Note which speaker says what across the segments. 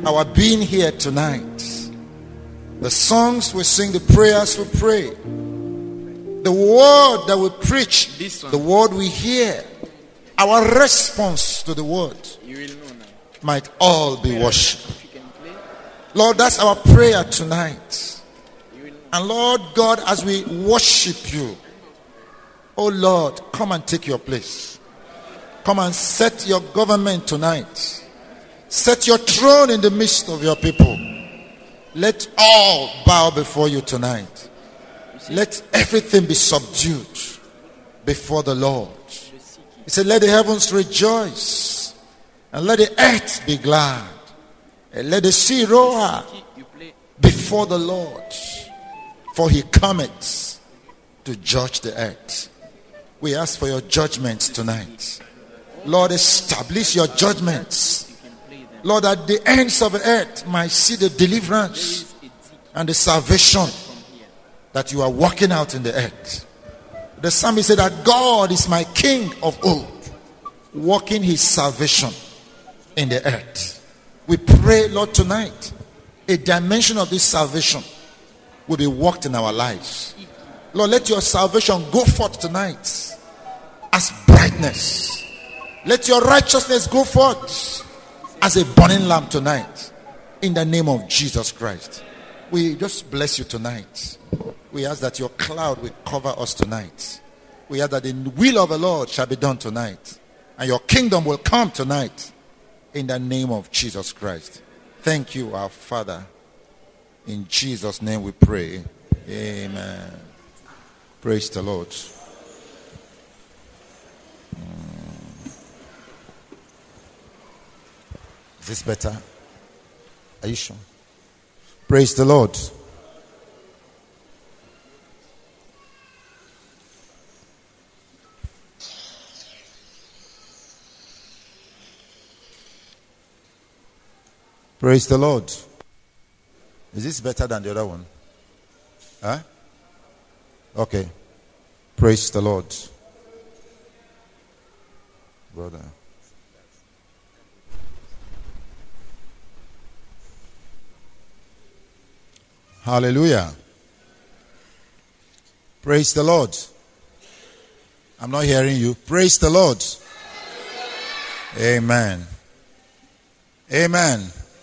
Speaker 1: our being here tonight. The songs we sing, the prayers we pray, the word that we preach, the word we hear, our response to the word might all be worship. Lord, that's our prayer tonight. And Lord God, as we worship you, oh Lord, come and take your place. Come and set your government tonight. Set your throne in the midst of your people. Let all bow before you tonight. Let everything be subdued before the Lord. He said, let the heavens rejoice and let the earth be glad. And let the sea roar before the Lord, for he cometh to judge the earth. We ask for your judgments tonight. Lord, establish your judgments. Lord, at the ends of the earth might see the deliverance and the salvation that you are working out in the earth. The psalmist said that God is my King of old, working his salvation in the earth. We pray, Lord, tonight, a dimension of this salvation will be worked in our lives. Lord, let your salvation go forth tonight as brightness. Let your righteousness go forth as a burning lamp tonight. In the name of Jesus Christ. We just bless you tonight. We ask that your cloud will cover us tonight. We ask that the will of the Lord shall be done tonight. And your kingdom will come tonight. In the name of Jesus Christ. Thank you, our Father. In Jesus' name we pray. Amen. Praise the Lord. Is this better? Are you sure? Praise the Lord. Praise the Lord. Is this better than the other one? Huh? Okay. Praise the Lord. Brother. Hallelujah. Praise the Lord. I'm not hearing you. Praise the Lord. Amen. Amen.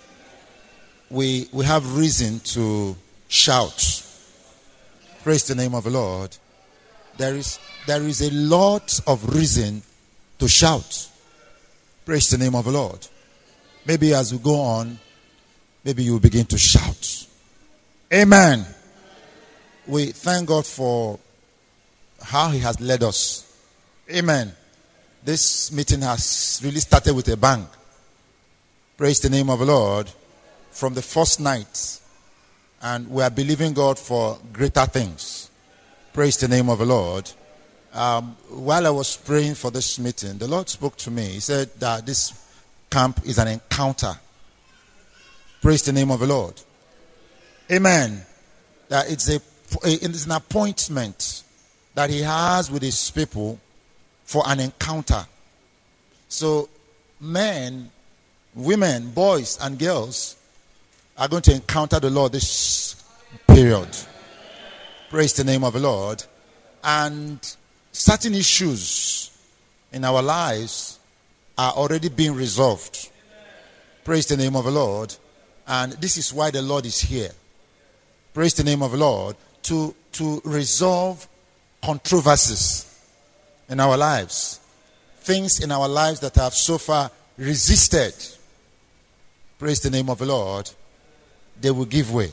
Speaker 1: We have reason to shout. Praise the name of the Lord. There is a lot of reason to shout. Praise the name of the Lord. Maybe as we go on, maybe you will begin to shout. Amen. We thank God for how he has led us. Amen. This meeting has really started with a bang. Praise the name of the Lord. From the first night. And we are believing God for greater things. Praise the name of the Lord. While I was praying for this meeting, the Lord spoke to me. He said that this camp is an encounter. Praise the name of the Lord. Amen. That it's an appointment that he has with his people for an encounter. So men, women, boys and girls are going to encounter the Lord this period. Praise the name of the Lord. And certain issues in our lives are already being resolved. Praise the name of the Lord. And this is why the Lord is here. Praise the name of the Lord. To resolve controversies in our lives. Things in our lives that have so far resisted. Praise the name of the Lord. They will give way.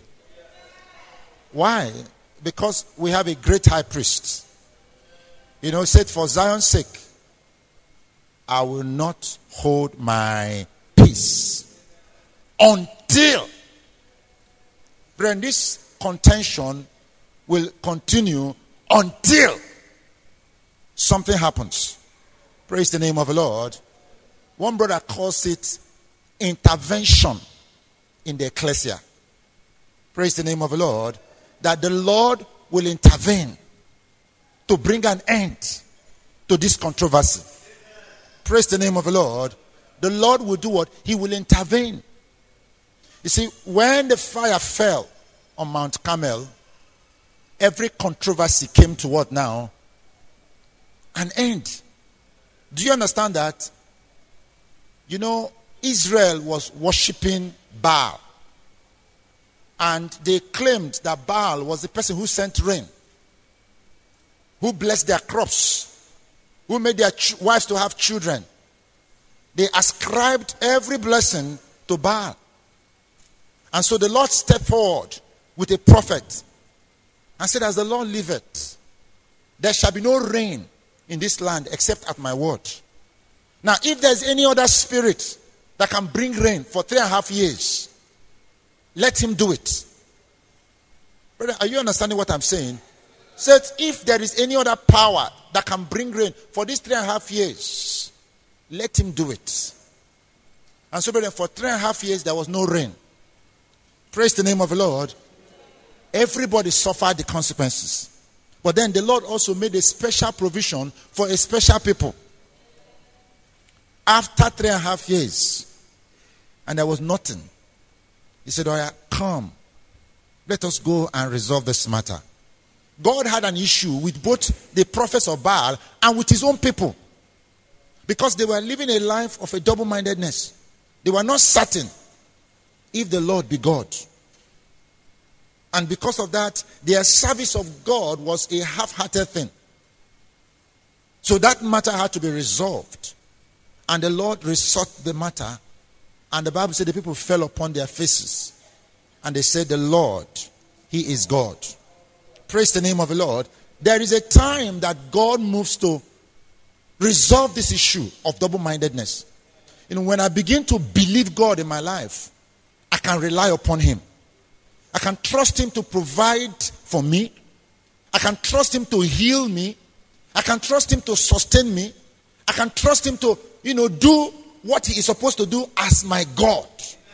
Speaker 1: Why? Because we have a great high priest. You know, said, for Zion's sake, I will not hold my peace until. Then this contention will continue until something happens. Praise the name of the Lord. One brother calls it intervention in the ecclesia. Praise the name of the Lord. That the Lord will intervene to bring an end to this controversy. Praise the name of the Lord. The Lord will do what? He will intervene. You see, when the fire fell on Mount Carmel, every controversy came to what now? An end. Do you understand that? You know, Israel was worshipping Baal. And they claimed that Baal was the person who sent rain, who blessed their crops, who made their wives to have children. They ascribed every blessing to Baal. And so the Lord stepped forward with a prophet and said, as the Lord liveth, there shall be no rain in this land except at my word. Now, if there's any other spirit that can bring rain for 3.5 years, let him do it. Brother, are you understanding what I'm saying? Said, if there is any other power that can bring rain for these 3.5 years, let him do it. And so, brother, for 3.5 years, there was no rain. Praise the name of the Lord. Everybody suffered the consequences. But then the Lord also made a special provision for a special people. After 3.5 years, and there was nothing, he said, "Oh yeah, come. Let us go and resolve this matter." God had an issue with both the prophets of Baal and with his own people. Because they were living a life of a double-mindedness. They were not certain if the Lord be God. And because of that, their service of God was a half-hearted thing. So that matter had to be resolved. And the Lord resolved the matter. And the Bible said the people fell upon their faces. And they said, "The Lord, he is God." Praise the name of the Lord. There is a time that God moves to resolve this issue of double-mindedness. You know, when I begin to believe God in my life, I can rely upon him. I can trust him to provide for me. I can trust him to heal me. I can trust him to sustain me. I can trust him to, do what he is supposed to do as my God.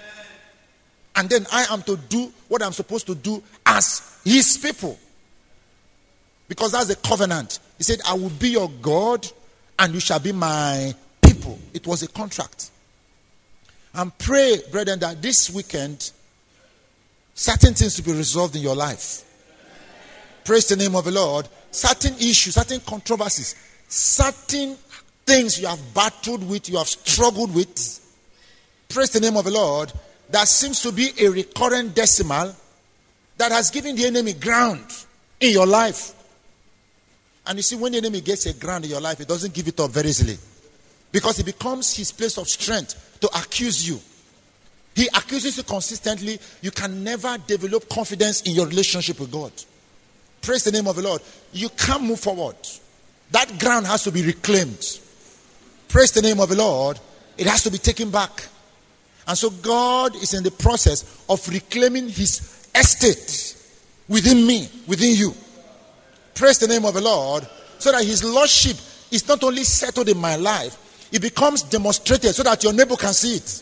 Speaker 1: And then I am to do what I'm supposed to do as his people. Because that's the covenant. He said, "I will be your God and you shall be my people." It was a contract. And pray, brethren, that this weekend, certain things will be resolved in your life. Praise the name of the Lord. Certain issues, certain controversies, certain things you have battled with, you have struggled with. Praise the name of the Lord. That seems to be a recurrent decimal that has given the enemy ground in your life. And you see, when the enemy gets a ground in your life, he doesn't give it up very easily. Because it becomes his place of strength to accuse you. He accuses you consistently. You can never develop confidence in your relationship with God. Praise the name of the Lord. You can't move forward. That ground has to be reclaimed. Praise the name of the Lord. It has to be taken back. And so God is in the process of reclaiming his estate within me, within you. Praise the name of the Lord. So that his lordship is not only settled in my life, it becomes demonstrated so that your neighbor can see it.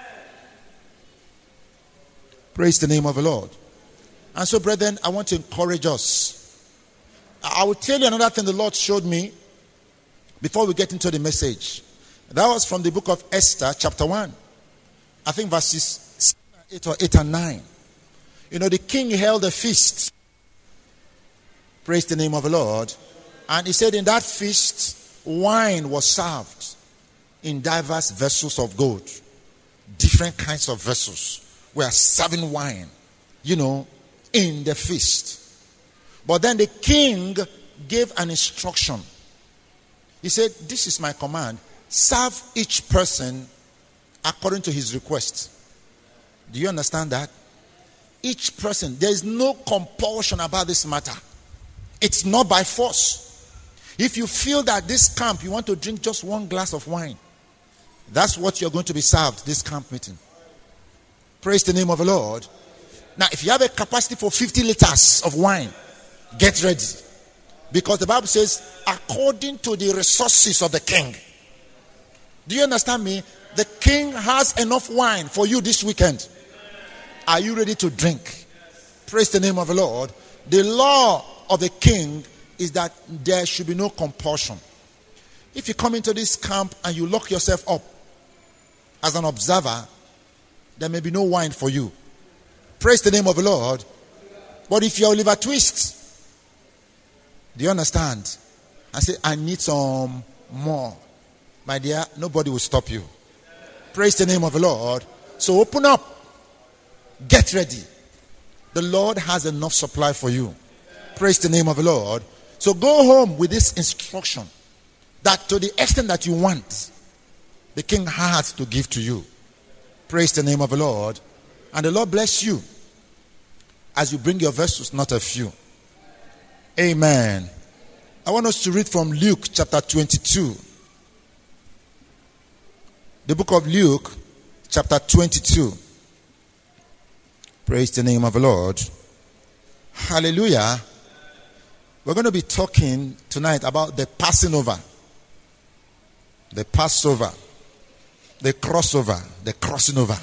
Speaker 1: Praise the name of the Lord. And so, brethren, I want to encourage us. I will tell you another thing the Lord showed me before we get into the message. That was from the book of Esther, chapter 1. I think verses 8 and 9. The king held a feast. Praise the name of the Lord. And he said in that feast, wine was served in diverse vessels of gold. Different kinds of vessels were serving wine, in the feast. But then the king gave an instruction. He said, "This is my command. Serve each person according to his request." Do you understand that? Each person. There is no compulsion about this matter. It's not by force. If you feel that this camp, you want to drink just one glass of wine, that's what you're going to be served this camp meeting. Praise the name of the Lord. Now, if you have a capacity for 50 liters of wine, get ready. Because the Bible says, according to the resources of the king. Do you understand me? The king has enough wine for you this weekend. Are you ready to drink? Praise the name of the Lord. The law of the king is that there should be no compulsion. If you come into this camp and you lock yourself up as an observer, there may be no wine for you. Praise the name of the Lord. But if you're Oliver Twist, do you understand? I say, I need some more. My dear, nobody will stop you. Praise the name of the Lord. So open up. Get ready. The Lord has enough supply for you. Praise the name of the Lord. So go home with this instruction that to the extent that you want, the king has to give to you. Praise the name of the Lord. And the Lord bless you as you bring your vessels, not a few. Amen. I want us to read from Luke chapter 22. The book of Luke chapter 22. Praise the name of the Lord. Hallelujah. We're going to be talking tonight about the passing over. The Passover. The crossover. The crossing over.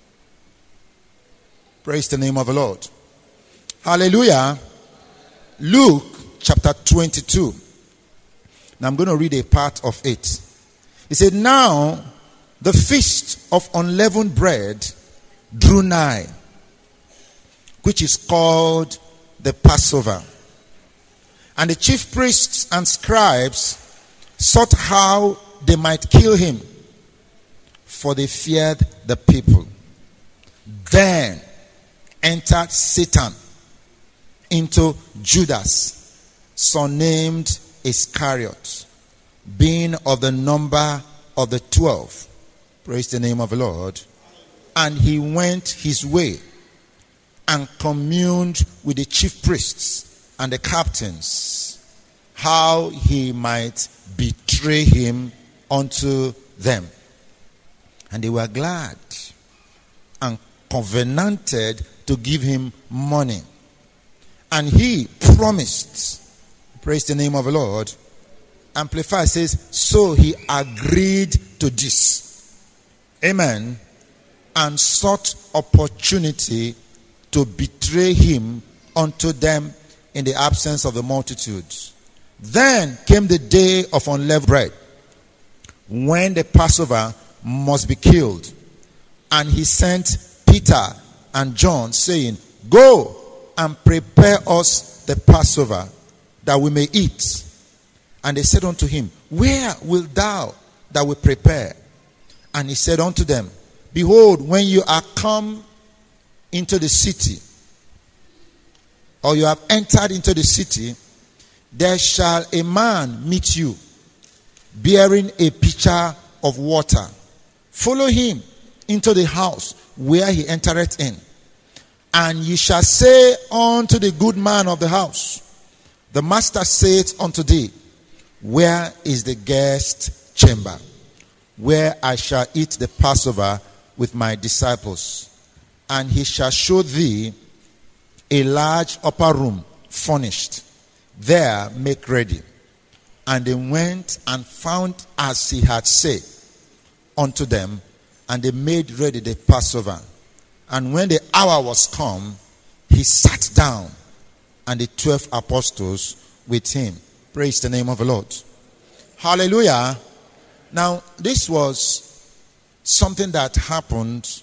Speaker 1: Praise the name of the Lord. Hallelujah. Luke chapter 22. Now I'm going to read a part of it. He said, now the feast of unleavened bread drew nigh, which is called the Passover. And the chief priests and scribes sought how they might kill him, for they feared the people. Then entered Satan into Judas, surnamed Iscariot, being of the number of the 12. Praise the name of the Lord. And he went his way and communed with the chief priests and the captains, how he might betray him unto them. And they were glad and covenanted to give him money. And he promised. Praise the name of the Lord. Amplified says, so he agreed to this. Amen. And sought opportunity to betray him unto them in the absence of the multitudes. Then came the day of unleavened bread, when the Passover must be killed. And he sent Peter and John, saying, go and prepare us the Passover, that we may eat. And they said unto him, where wilt thou that we prepare? And he said unto them, behold, when you are come into the city, or you have entered into the city, there shall a man meet you, bearing a pitcher of water. Follow him into the house where he entereth in. And ye shall say unto the good man of the house, the master saith unto thee, where is the guest chamber, where I shall eat the Passover with my disciples? And he shall show thee a large upper room furnished. There make ready. And they went and found as he had said unto them, and they made ready the Passover. And when the hour was come, he sat down, and the 12 apostles with him. Praise the name of the Lord. Hallelujah. Now, this was something that happened.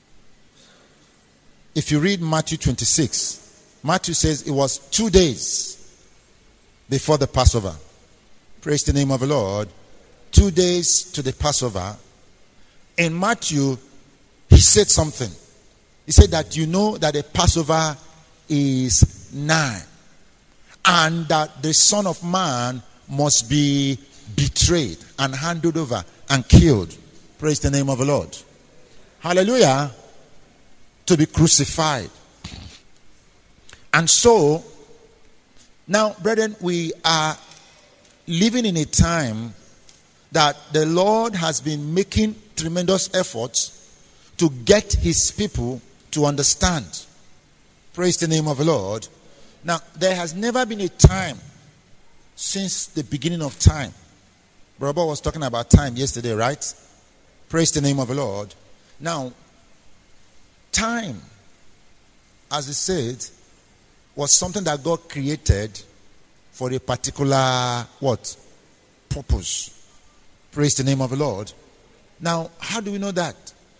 Speaker 1: If you read Matthew 26, Matthew says it was 2 days before the Passover. Praise the name of the Lord. 2 days to the Passover. In Matthew, he said something. He said that you know that the Passover is nigh, and that the Son of Man must be betrayed and handed over and killed. Praise the name of the Lord. Hallelujah. To be crucified. And so, now, brethren, we are living in a time that the Lord has been making tremendous efforts to get his people to understand. Praise the name of the Lord. Now, there has never been a time since the beginning of time. Brother was talking about time yesterday, right? Praise the name of the Lord. Now, time, as he said, was something that God created for a particular, what? Purpose. Praise the name of the Lord. Now, how do we know that?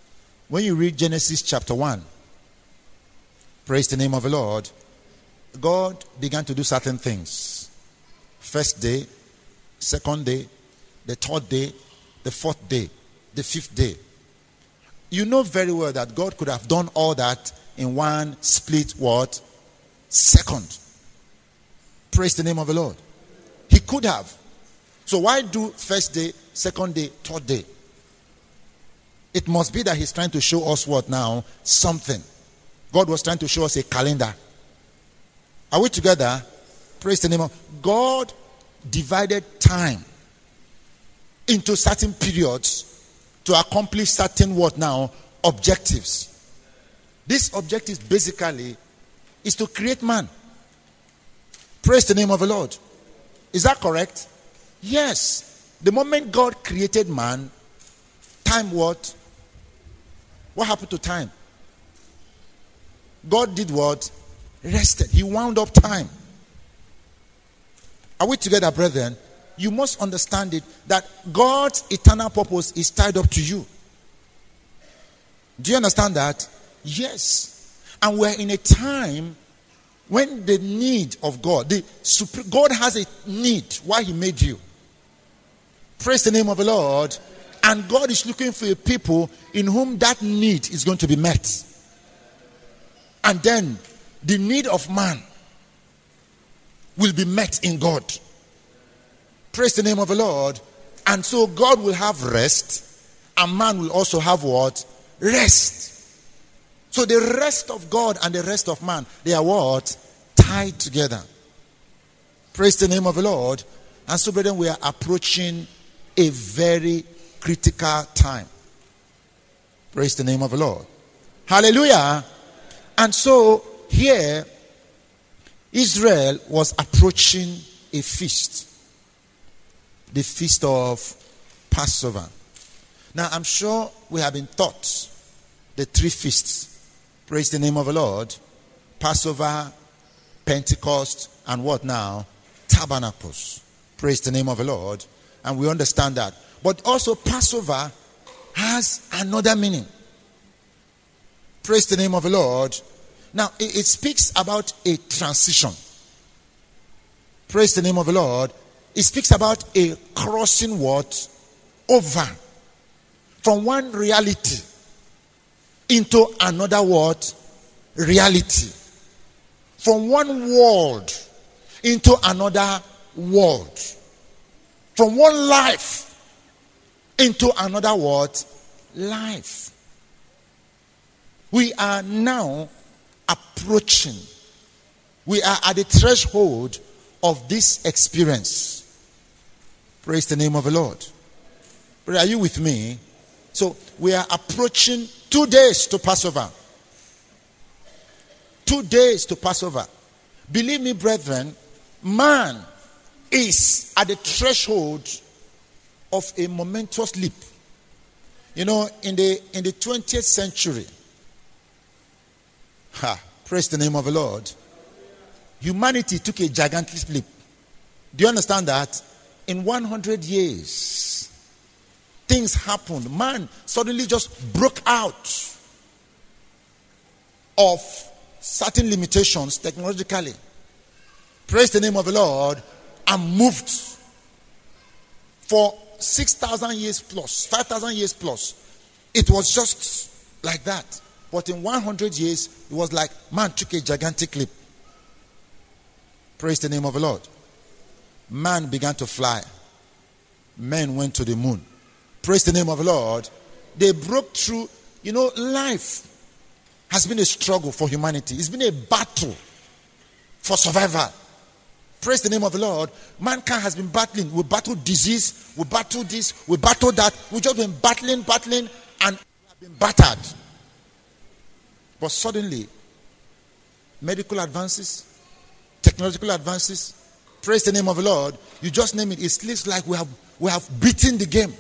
Speaker 1: When you read Genesis chapter 1, praise the name of the Lord, God began to do certain things. First day, second day, the third day, the fourth day, the fifth day. You know very well that God could have done all that in one split what? Second. Praise the name of the Lord. He could have. So why do first day, second day, third day? It must be that he's trying to show us what now? Something. God was trying to show us a calendar. Are we together? Praise the name of God. Divided time into certain periods to accomplish certain what now? Objectives. This objective basically is to create man. Praise the name of the Lord. Is that correct? Yes. The moment God created man, time what? What happened to time? God did what? Rested. He wound up time. Are we together, brethren? You must understand it that God's eternal purpose is tied up to you. Do you understand that? Yes. And we're in a time when the need of God, God has a need why he made you. Praise the name of the Lord. And God is looking for a people in whom that need is going to be met. And then the need of man will be met in God. Praise the name of the Lord. And so God will have rest, and man will also have what? Rest. So the rest of God and the rest of man, they are what? Tied together. Praise the name of the Lord. And so, brethren, we are approaching a very critical time. Praise the name of the Lord. Hallelujah. And so here Israel was approaching a feast. The feast of Passover. Now I'm sure we have been taught the three feasts. Praise the name of the Lord. Passover, Pentecost, and what now? Tabernacles. Praise the name of the Lord. And we understand that. But also Passover has another meaning. Praise the name of the Lord. Now it speaks about a transition. Praise the name of the Lord. It speaks about a crossing what? Over. From one reality into another what? Reality. From one world into another world. From one life into another what? Life. We are now approaching. We are at the threshold of this experience. Praise the name of the Lord. But are you with me? So we are approaching 2 days to Passover. 2 days to Passover. Believe me, brethren, man is at the threshold of a momentous leap. You know, in the 20th century, praise the name of the Lord, humanity took a gigantic leap. Do you understand that? In 100 years, things happened. Man suddenly just broke out of certain limitations technologically. Praise the name of the Lord. And moved for 6,000 years plus, 5,000 years plus. It was just like that. But in 100 years, it was like man took a gigantic leap. Praise the name of the Lord. Man began to fly. Men went to the moon. Praise the name of the Lord. They broke through. You know, life has been a struggle for humanity. It's been a battle for survival. Praise the name of the Lord. Mankind has been battling. We battled disease. We battled this. We battled that. We've just been battling, and we have been battered. But suddenly, medical advances, technological advances, praise the name of the Lord. You just name it. It looks like we have beaten the game.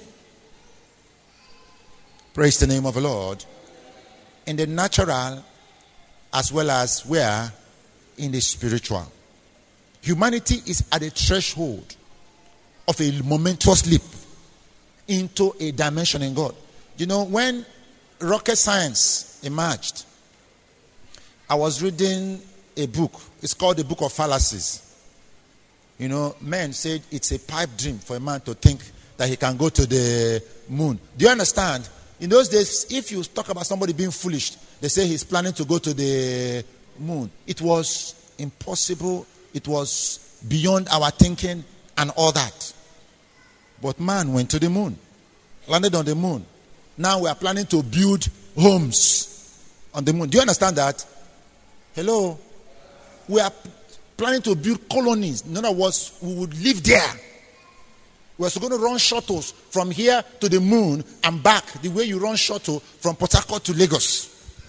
Speaker 1: Praise the name of the Lord. In the natural, as well as where in the spiritual. Humanity is at a threshold of a momentous leap into a dimension in God. You know, when rocket science emerged, I was reading a book. It's called the Book of Fallacies. You know, men said it's a pipe dream for a man to think that he can go to the moon. Do you understand? In those days, if you talk about somebody being foolish, they say he's planning to go to the moon. It was impossible. It was beyond our thinking and all that. But man went to the moon, landed on the moon. Now we are planning to build homes on the moon. Do you understand that? Hello? We are planning to build colonies. In other words, we would live there. We're also going to run shuttles from here to the moon and back, the way you run shuttle from Port Harcourt to Lagos.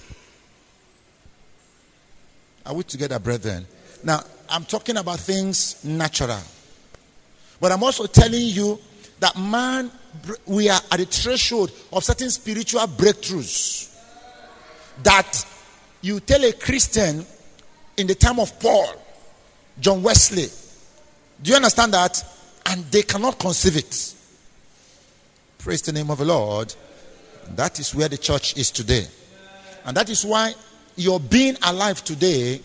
Speaker 1: Are we together, brethren? Now, I'm talking about things natural. But I'm also telling you that man, we are at the threshold of certain spiritual breakthroughs. That you tell a Christian in the time of Paul, John Wesley, do you understand that? And they cannot conceive it. Praise the name of the Lord. That is where the church is today. And that is why your being alive today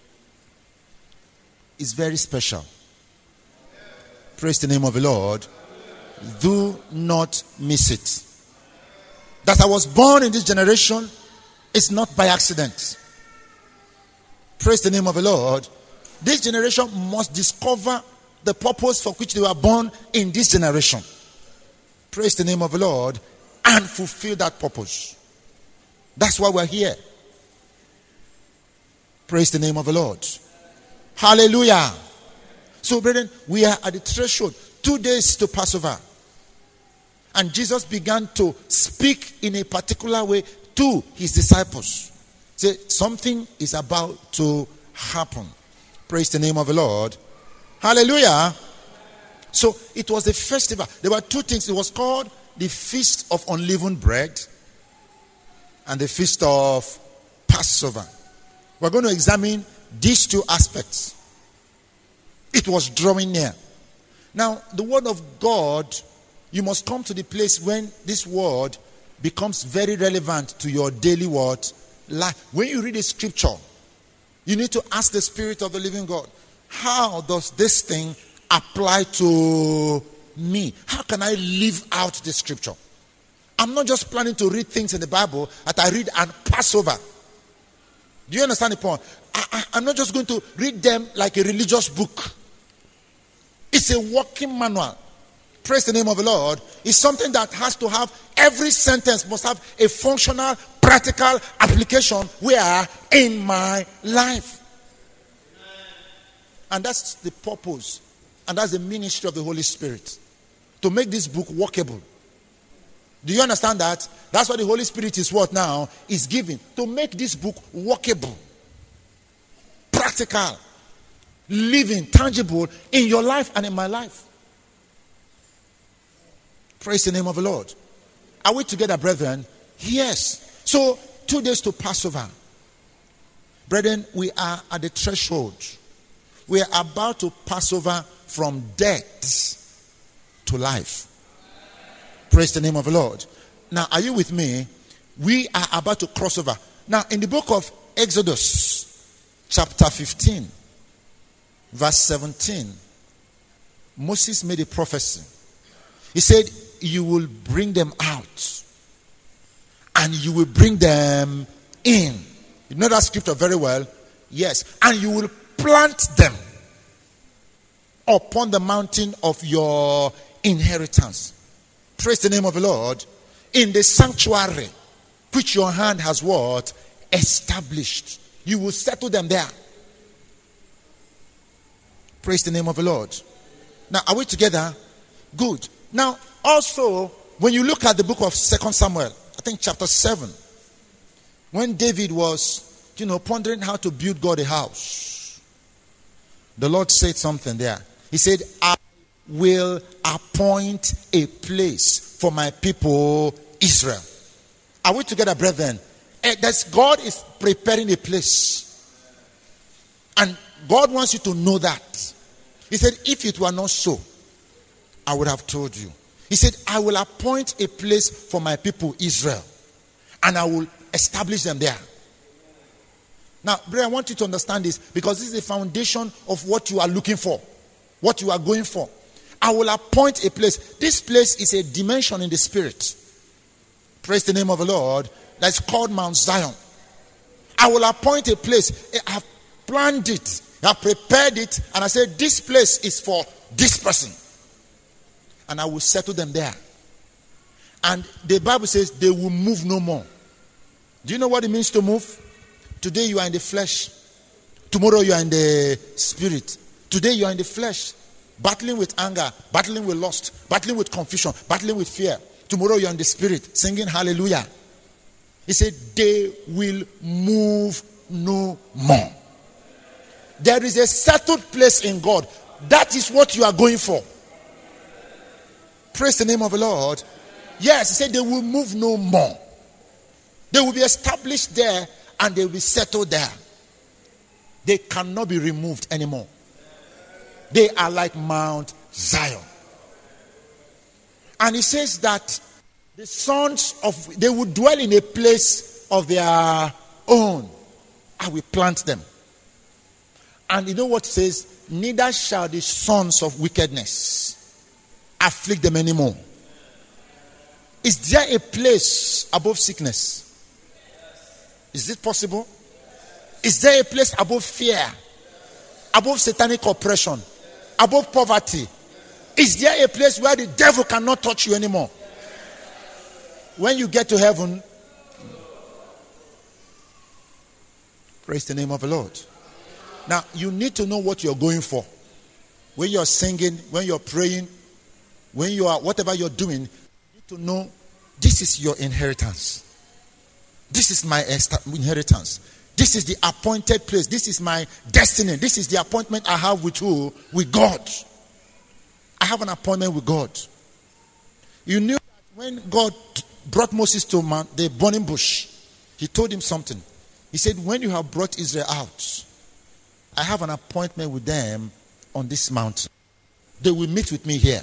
Speaker 1: is very special. Praise the name of the Lord. Do not miss it. That I was born in this generation is not by accident. Praise the name of the Lord. This generation must discover the purpose for which they were born in this generation. Praise the name of the Lord. And fulfill that purpose. That's why we're here. Praise the name of the Lord. Hallelujah. So, brethren, we are at the threshold. 2 days to Passover. And Jesus began to speak in a particular way to his disciples. Say, something is about to happen. Praise the name of the Lord. Hallelujah. So it was a festival. There were two things. It was called the Feast of Unleavened Bread and the Feast of Passover. We're going to examine these two aspects. It was drawing near. Now, the word of God, you must come to the place when this word becomes very relevant to your daily life. When you read a scripture, you need to ask the Spirit of the living God, how does this thing apply to me? How can I live out the scripture? I'm not just planning to read things in the Bible that I read and pass over. Do you understand the point? I'm not just going to read them like a religious book. It's a working manual. Praise the name of the Lord. It's something that has to have, every sentence must have a functional, practical application where in my life. And that's the purpose. And that's the ministry of the Holy Spirit. To make this book workable. Do you understand that? That's what the Holy Spirit is what now? Is giving. To make this book workable. Practical. Living. Tangible in your life and in my life. Praise the name of the Lord. Are we together, brethren? Yes. So, 2 days to Passover. Brethren, we are at the threshold. We are about to pass over from death to life. Praise the name of the Lord. Now, are you with me? We are about to cross over. Now, in the book of Exodus, chapter 15, verse 17, Moses made a prophecy. He said, you will bring them out and you will bring them in. You know that scripture very well? Yes. And you will plant them upon the mountain of your inheritance. Praise the name of the Lord. In the sanctuary, which your hand has what? Established. You will settle them there. Praise the name of the Lord. Now, are we together? Good. Now, also, when you look at the book of 2 Samuel, I think chapter 7, when David was, pondering how to build God a house, the Lord said something there. He said, I will appoint a place for my people Israel. Are we together, brethren? God is preparing a place. And God wants you to know that. He said, if it were not so, I would have told you. He said, I will appoint a place for my people Israel. and I will establish them there. Now, brother, I want you to understand this, because this is the foundation of what you are looking for, what you are going for. I will appoint a place. This place is a dimension in the spirit. Praise the name of the Lord. That's called Mount Zion. I will appoint a place. I have planned it. I have prepared it. And I said, this place is for this person. And I will settle them there. And the Bible says they will move no more. Do you know what it means to move? Today you are in the flesh. Tomorrow you are in the spirit. Today you are in the flesh, battling with anger, battling with lust, battling with confusion, battling with fear. Tomorrow you are in the spirit, singing hallelujah. He said, they will move no more. There is a settled place in God. That is what you are going for. Praise the name of the Lord. Yes, he said they will move no more. They will be established there and they will be settled there. They cannot be removed anymore. They are like Mount Zion. And he says that the sons of, they will dwell in a place of their own. I will plant them. And you know what it says? Neither shall the sons of wickedness afflict them anymore. Is there a place above sickness? Is it possible? Is there a place above fear? Above satanic oppression? Above poverty? Is there a place where the devil cannot touch you anymore? When you get to heaven, praise the name of the Lord. Now, you need to know what you're going for. When you're singing, when you're praying, when you are, whatever you're doing, you need to know this is your inheritance. This is my inheritance. This is the appointed place. This is my destiny. This is the appointment I have with who? With God. I have an appointment with God. You knew that when God brought Moses to the burning bush, he told him something. He said, when you have brought Israel out, I have an appointment with them on this mountain. They will meet with me here.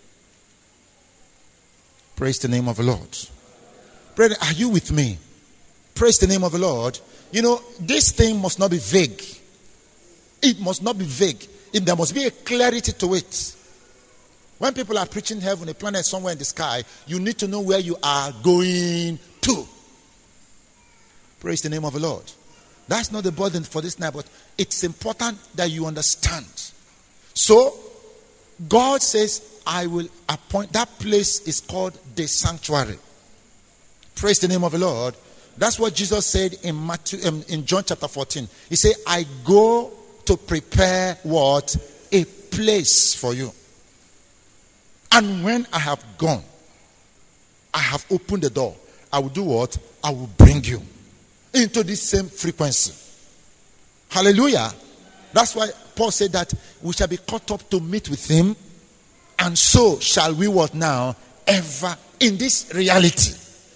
Speaker 1: Praise the name of the Lord. Brother, are you with me? Praise the name of the Lord. You know, this thing must not be vague. It must not be vague. There must be a clarity to it. When people are preaching heaven, a planet somewhere in the sky, you need to know where you are going to. Praise the name of the Lord. That's not the burden for this night, but it's important that you understand. So, God says, I will appoint, that place is called the sanctuary. Praise the name of the Lord. That's what Jesus said in John chapter 14. He said, I go to prepare what? A place for you. And when I have gone, I have opened the door. I will do what? I will bring you into this same frequency. Hallelujah. That's why Paul said that we shall be caught up to meet with him. And so shall we what now? Ever in this reality.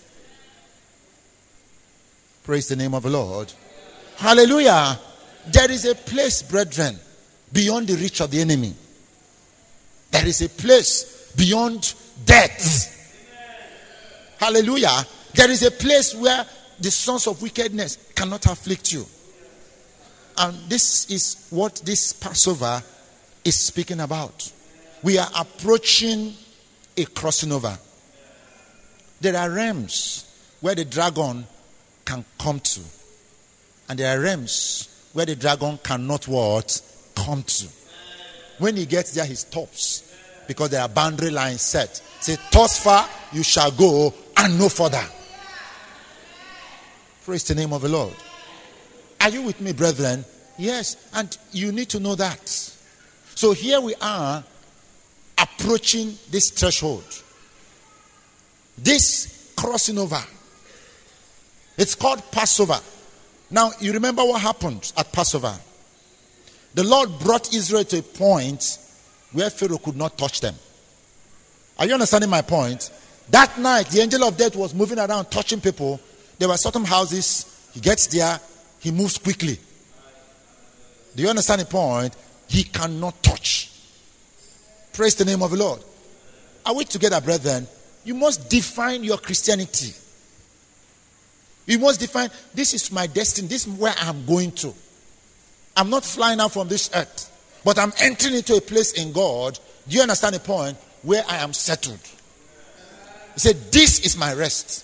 Speaker 1: Praise the name of the Lord. Hallelujah. There is a place, brethren, beyond the reach of the enemy. There is a place beyond death. Hallelujah. There is a place where the sons of wickedness cannot afflict you. And this is what this Passover is speaking about. We are approaching a crossing over. There are realms where the dragon can come to. And there are realms where the dragon cannot what? Come to. When he gets there, he stops. Because there are boundary lines set. Say, thus far you shall go and no further. Praise the name of the Lord. Are you with me, brethren? Yes. And you need to know that. So here we are approaching this threshold. This crossing over. It's called Passover. Now, you remember what happened at Passover. The Lord brought Israel to a point where Pharaoh could not touch them. Are you understanding my point? That night, the angel of death was moving around touching people. There were certain houses. He gets there. He moves quickly. Do you understand the point? He cannot touch. Praise the name of the Lord. Are we together, brethren? You must define your Christianity. You must define, this is my destiny. This is where I'm going to. I'm not flying out from this earth, but I'm entering into a place in God. Do you understand the point? Where I am settled. He said, this is my rest.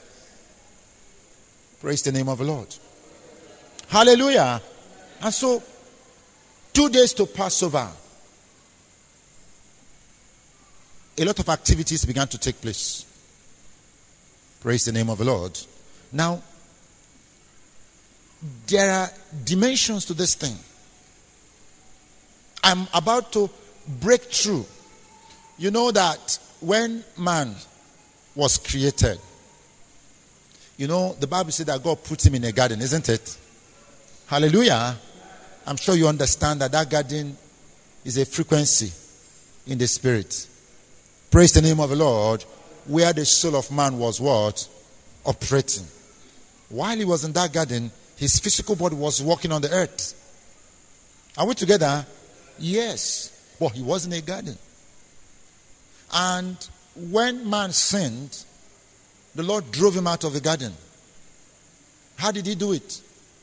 Speaker 1: Praise the name of the Lord. Hallelujah. And so, 2 days to Passover, a lot of activities began to take place. Praise the name of the Lord. Now, there are dimensions to this thing. I'm about to break through. You know that when man was created, you know, the Bible said that God put him in a garden, isn't it? Hallelujah. I'm sure you understand that that garden is a frequency in the spirit. Praise the name of the Lord. Where the soul of man was what? Operating. While he was in that garden, his physical body was walking on the earth. Are we together? Yes. But he was in a garden. And when man sinned, the Lord drove him out of the garden. How did he do it?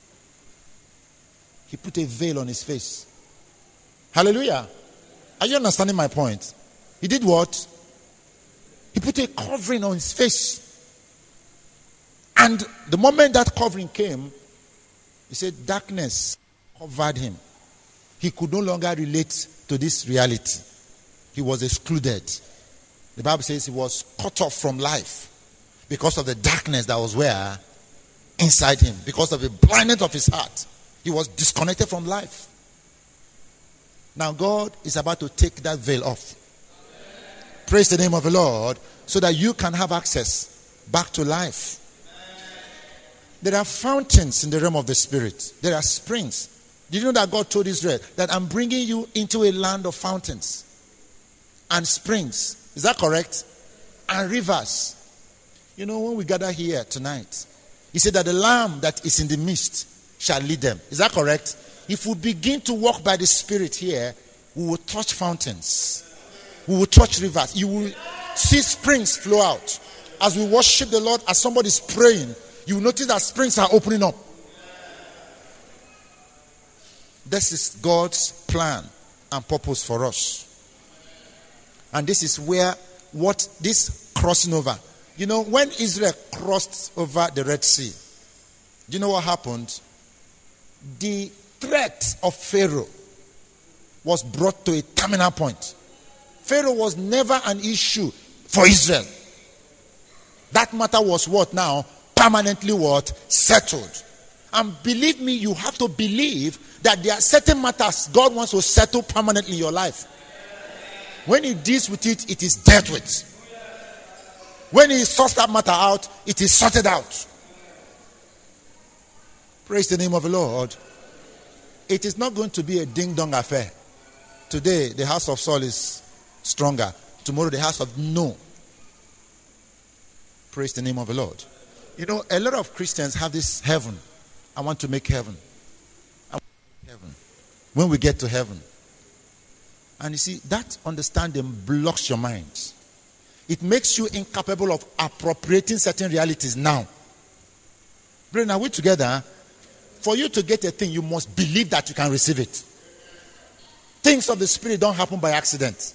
Speaker 1: He put a veil on his face. Hallelujah. Are you understanding my point? He did what? He put a covering on his face. And the moment that covering came, he said darkness covered him. He could no longer relate to this reality. He was excluded. The Bible says he was cut off from life because of the darkness that was where? Inside him. Because of the blindness of his heart. He was disconnected from life. Now God is about to take that veil off. Praise the name of the Lord, so that you can have access back to life. There are fountains in the realm of the spirit. There are springs. Did you know that God told Israel that I'm bringing you into a land of fountains and springs? Is that correct? And rivers. You know, when we gather here tonight, he said that the Lamb that is in the midst shall lead them. Is that correct? If we begin to walk by the Spirit here, we will touch fountains. We will touch rivers. You will see springs flow out. As we worship the Lord, as somebody is praying, you will notice that springs are opening up. This is God's plan and purpose for us. And this is where this crossing over. You know, when Israel crossed over the Red Sea, do you know what happened? The threat of Pharaoh was brought to a terminal point. Pharaoh was never an issue for Israel. That matter was what now? Permanently what? Settled. And believe me, you have to believe that there are certain matters God wants to settle permanently in your life. When he deals with it, it is dealt with. When he sorts that matter out, it is sorted out. Praise the name of the Lord. It is not going to be a ding-dong affair. Today, the house of Saul is stronger. Tomorrow, the house of No. Praise the name of the Lord. You know, a lot of Christians have this heaven. I want to make heaven. I want to make heaven. When we get to heaven. And you see, that understanding blocks your mind. It makes you incapable of appropriating certain realities now. Brethren, are we together? For you to get a thing, you must believe that you can receive it. Things of the Spirit don't happen by accident.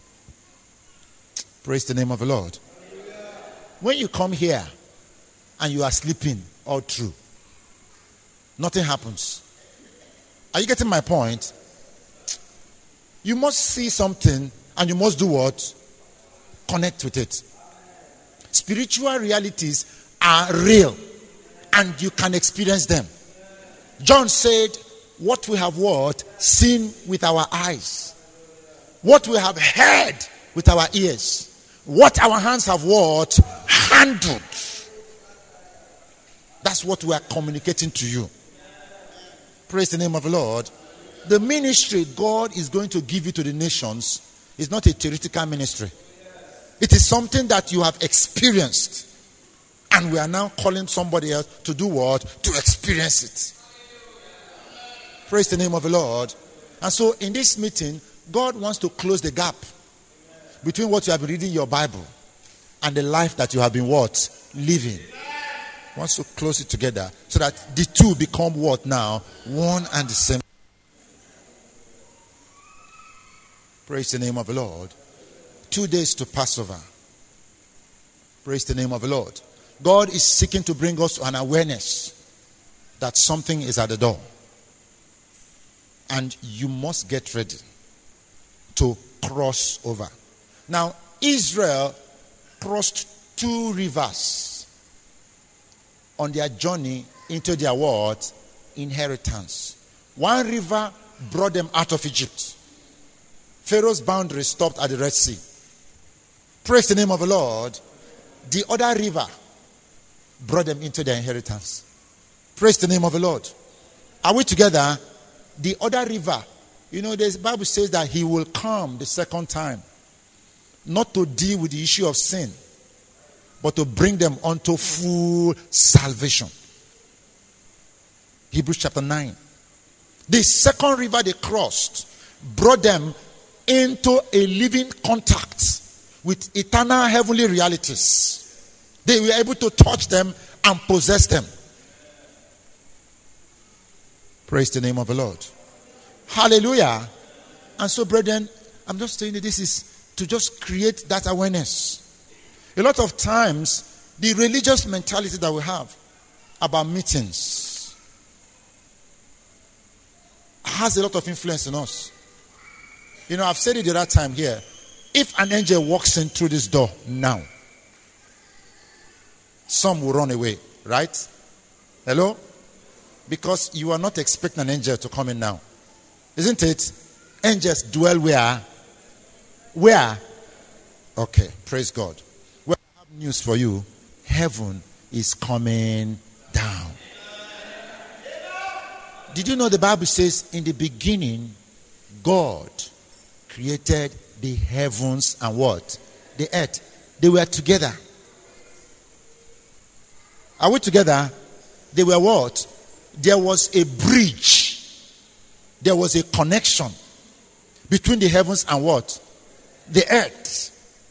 Speaker 1: Praise the name of the Lord. When you come here and you are sleeping all through, nothing happens. Are you getting my point? You must see something and you must do what? Connect with it. Spiritual realities are real and you can experience them. John said, what we have what? Seen with our eyes. What we have heard with our ears. What our hands have what? Handled. That's what we are communicating to you. Praise the name of the Lord. The ministry God is going to give you to the nations is not a theoretical ministry. It is something that you have experienced. And we are now calling somebody else to do what? To experience it. Praise the name of the Lord. And so in this meeting, God wants to close the gap between what you have been reading in your Bible and the life that you have been what? Living. Wants to close it together so that the two become what now? One and the same. Praise the name of the Lord. 2 days to Passover. Praise the name of the Lord. God is seeking to bring us to an awareness that something is at the door. And you must get ready to cross over. Now, Israel crossed 2 rivers on their journey into their what? Inheritance. One river brought them out of Egypt. Pharaoh's boundary stopped at the Red Sea. Praise the name of the Lord. The other river brought them into their inheritance. Praise the name of the Lord. Are we together? The other river, the Bible says that he will come the second time, not to deal with the issue of sin, but to bring them unto full salvation. Hebrews chapter 9. The second river they crossed brought them into a living contact with eternal heavenly realities. They were able to touch them and possess them. Praise the name of the Lord. Hallelujah. And so, brethren, I'm just saying that this is to just create that awareness. A lot of times, the religious mentality that we have about meetings has a lot of influence on us. I've said it the other time here. If an angel walks in through this door now, some will run away, right? Hello? Because you are not expecting an angel to come in now. Isn't it? Angels dwell where? Where? Okay, praise God. Well, I have news for you. Heaven is coming down. Did you know the Bible says in the beginning, God created the heavens and what? The earth. They were together. Are we together? They were what? There was a bridge. There was a connection between the heavens and what? The earth.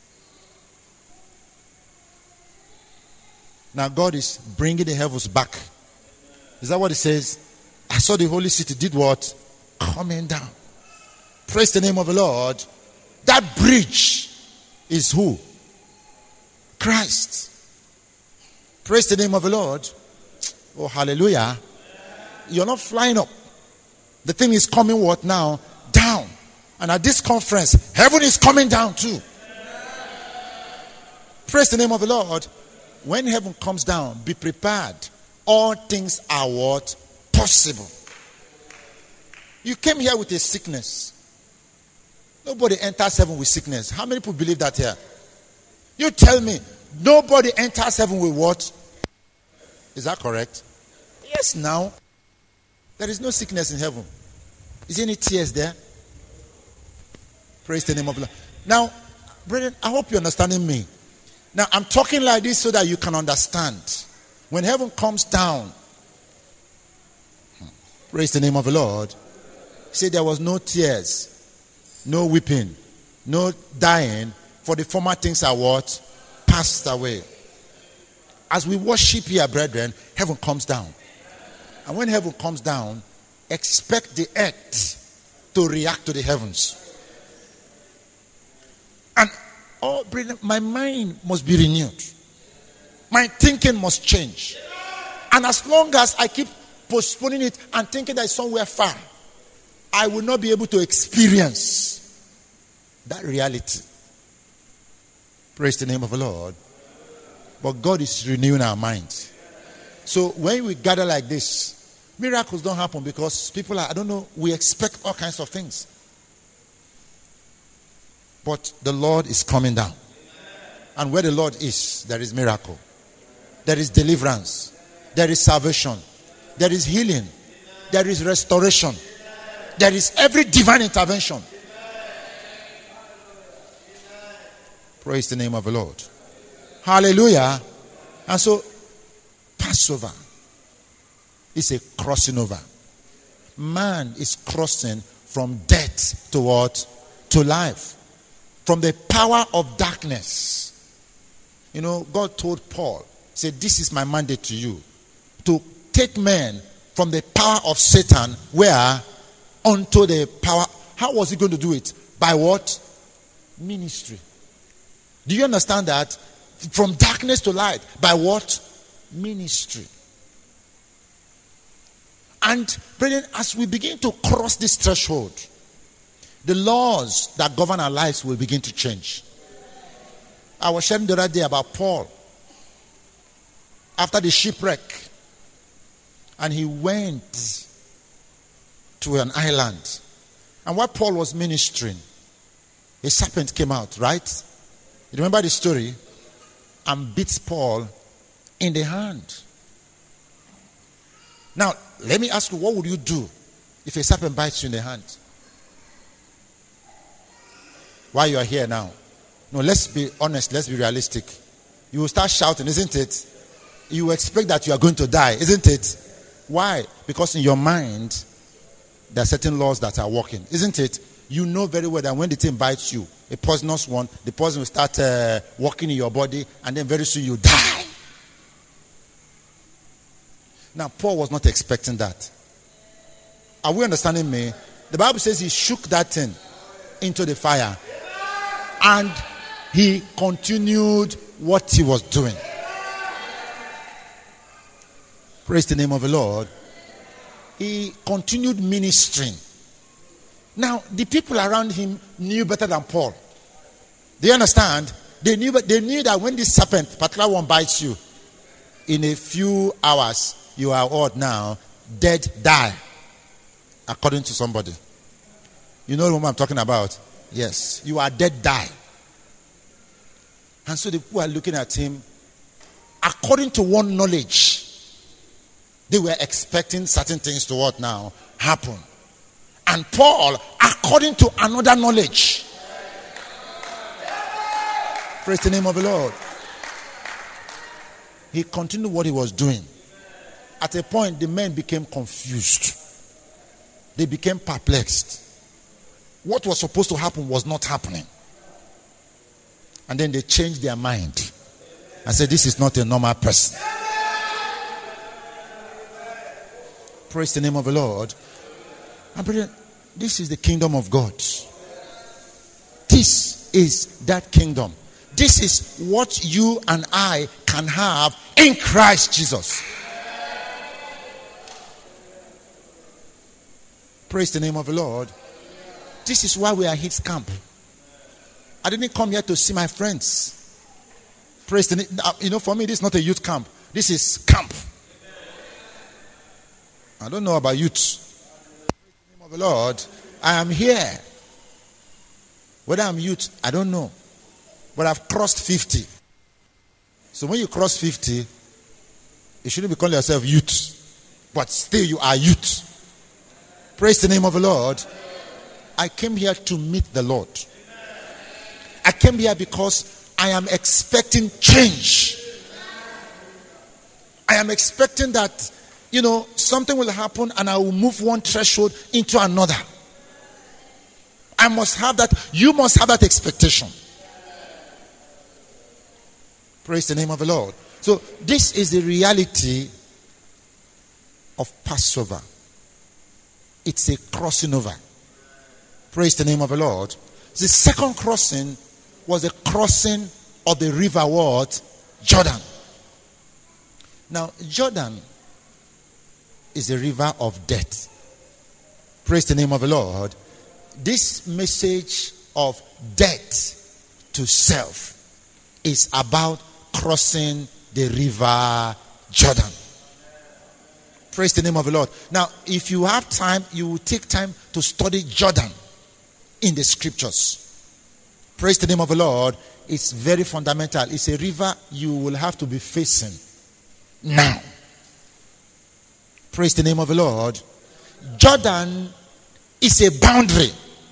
Speaker 1: Now God is bringing the heavens back. Is that what it says? I saw the holy city did what? Coming down. Praise the name of the Lord. That bridge is who? Christ. Praise the name of the Lord. Oh, hallelujah. You're not flying up. The thing is coming what now? Down. And at this conference, heaven is coming down too. Praise the name of the Lord. When heaven comes down, be prepared. All things are what? Possible. You came here with a sickness. Nobody enters heaven with sickness. How many people believe that here? You tell me, nobody enters heaven with what? Is that correct? Yes, now. There is no sickness in heaven. Is there any tears there? Praise the name of the Lord. Now, brethren, I hope you're understanding me. Now, I'm talking like this so that you can understand. When heaven comes down, praise the name of the Lord. Say there was no tears, no weeping, no dying, for the former things are what? Passed away. As we worship here, brethren, heaven comes down. And when heaven comes down, expect the earth to react to the heavens. And oh, brethren, my mind must be renewed. My thinking must change. And as long as I keep postponing it and thinking that it's somewhere far, I will not be able to experience that reality. Praise the name of the Lord. But God is renewing our minds. So when we gather like this, miracles don't happen because people are, I don't know, we expect all kinds of things. But the Lord is coming down. And where the Lord is, there is miracle. There is deliverance. There is salvation. There is healing. There is restoration. There is every divine intervention. Praise the name of the Lord. Hallelujah. And so, Passover is a crossing over. Man is crossing from death to what? To life. From the power of darkness. You know, God told Paul Say, this is my mandate to you. To take men from the power of Satan, where? Unto the power. How was he going to do it? By what? Ministry. Do you understand that? From darkness to light. By what? Ministry. And brethren, as we begin to cross this threshold, the laws that govern our lives will begin to change. I was sharing the other day about Paul. After the shipwreck, and he went to an island. And while Paul was ministering, a serpent came out, right? You remember the story? And beats Paul in the hand. Now, let me ask you, what would you do if a serpent bites you in the hand? Why you are here now? No, let's be honest, let's be realistic. You will start shouting, isn't it? You expect that you are going to die, isn't it? Why? Because in your mind, there are certain laws that are working, isn't it? You know very well that when the thing bites you, a poisonous one, the poison will start working in your body, and then very soon you die. Now, Paul was not expecting that. Are we understanding me? The Bible says he shook that thing into the fire, and he continued what he was doing. Praise the name of the Lord. He continued ministering. Now, the people around him knew better than Paul. Do you understand? They knew that when this serpent, particular one, bites you, in a few hours, you are what now? Dead, die. According to somebody. You know what I'm talking about? Yes. You are dead, die. And so the people are looking at him. According to one knowledge, they were expecting certain things to what now? Happen. And Paul, according to another knowledge. Praise the name of the Lord. He continued what he was doing. At a point, the men became confused. They became perplexed. What was supposed to happen was not happening. And then they changed their mind and said, this is not a normal person. Praise the name of the Lord. And brethren, this is the kingdom of God. This is that kingdom. This is what you and I can have in Christ Jesus. Praise the name of the Lord. This is why we are His camp. I didn't come here to see my friends. Praise the name. For me, this is not a youth camp. This is camp. I don't know about youth. Praise the name of the Lord. I am here. Whether I'm youth, I don't know. But I've crossed 50. So when you cross 50, you shouldn't be calling yourself youth. But still you are youth. Praise the name of the Lord. I came here to meet the Lord. I came here because I am expecting change. I am expecting that, something will happen and I will move one threshold into another. I must have that. You must have that expectation. Praise the name of the Lord. So this is the reality of Passover. It's a crossing over. Praise the name of the Lord. The second crossing was the crossing of the river what? Jordan. Now, Jordan is a river of death. Praise the name of the Lord. This message of death to self is about crossing the river Jordan. Praise the name of the Lord. Now, if you have time, you will take time to study Jordan in the scriptures. Praise the name of the Lord. It's very fundamental. It's a river you will have to be facing now. Praise the name of the Lord. Jordan is a boundary.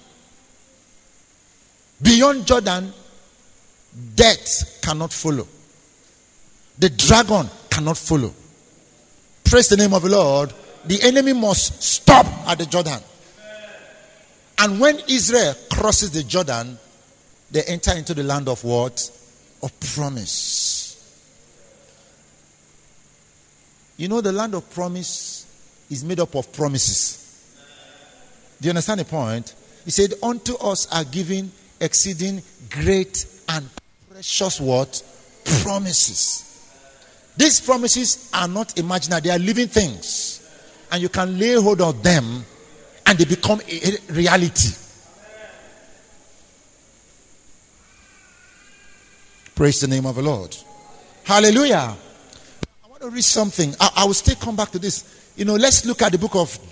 Speaker 1: Beyond Jordan, death cannot follow. The dragon cannot follow. Praise the name of the Lord. The enemy must stop at the Jordan. And when Israel crosses the Jordan, they enter into the land of what? Of promise. You know, the land of promise is made up of promises. Do you understand the point? He said, unto us are given exceeding great and precious what? Promises. These promises are not imaginary. They are living things. And you can lay hold of them and they become a reality. Praise the name of the Lord. Hallelujah. I want to read something. I will still come back to this. You know, let's look at the book of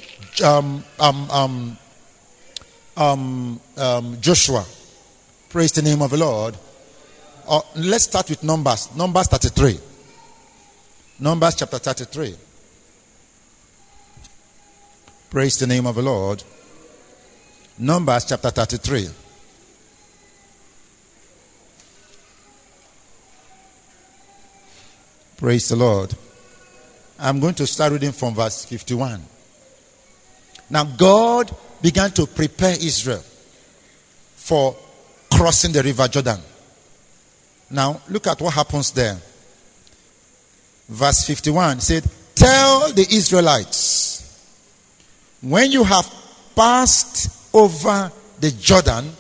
Speaker 1: Joshua. Praise the name of the Lord. Let's start with Numbers. Numbers 33. Numbers chapter 33. Praise the name of the Lord. Numbers chapter 33. Praise the Lord. I'm going to start reading from verse 51. Now God began to prepare Israel for crossing the river Jordan. Now look at what happens there. Verse 51 said, tell the Israelites, when you have passed over the Jordan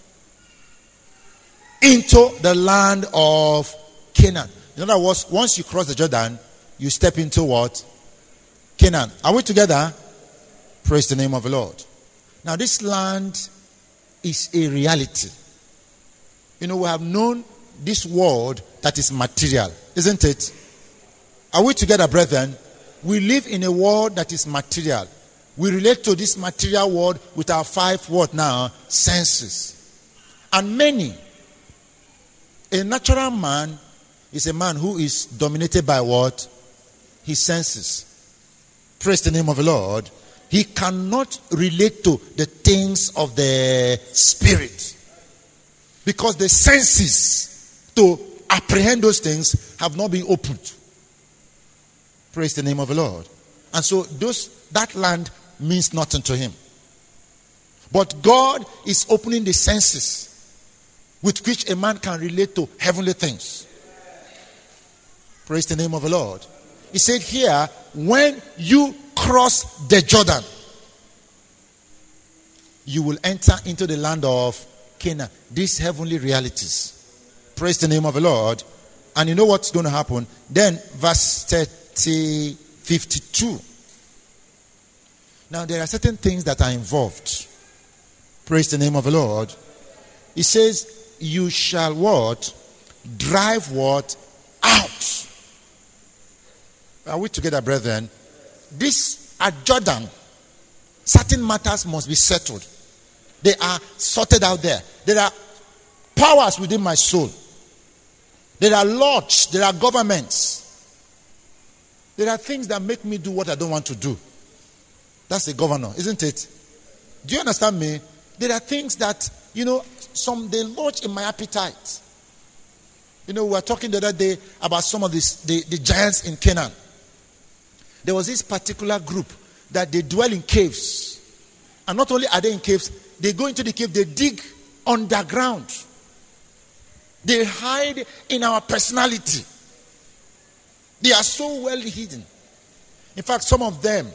Speaker 1: into the land of Canaan. In other words, once you cross the Jordan, you step into what? Canaan. Are we together? Praise the name of the Lord. Now this land is a reality. You know, we have known this world that is material, isn't it? Are we together, brethren? We live in a world that is material. We relate to this material world with our 5 what now? Senses. And many. A natural man is a man who is dominated by what? His senses. Praise the name of the Lord. He cannot relate to the things of the spirit. Because the senses to apprehend those things have not been opened. Praise the name of the Lord. And so that land means nothing to him. But God is opening the senses with which a man can relate to heavenly things. Praise the name of the Lord. He said here, when you cross the Jordan, you will enter into the land of Canaan. These heavenly realities. Praise the name of the Lord. And you know what's going to happen? Then verse 52. Now there are certain things that are involved. Praise the name of the Lord. It says, you shall what? Drive what? Out. Are we together, brethren? This at Jordan, certain matters must be settled. They are sorted out there. There are powers within my soul. There are lords. There are governments. There are things that make me do what I don't want to do. That's the governor, isn't it? Do you understand me? There are things that, they lodge in my appetite. We were talking the other day about some of the giants in Canaan. There was this particular group that they dwell in caves. And not only are they in caves, they go into the cave, they dig underground. They hide in our personality. They are so well hidden. In fact, some of them,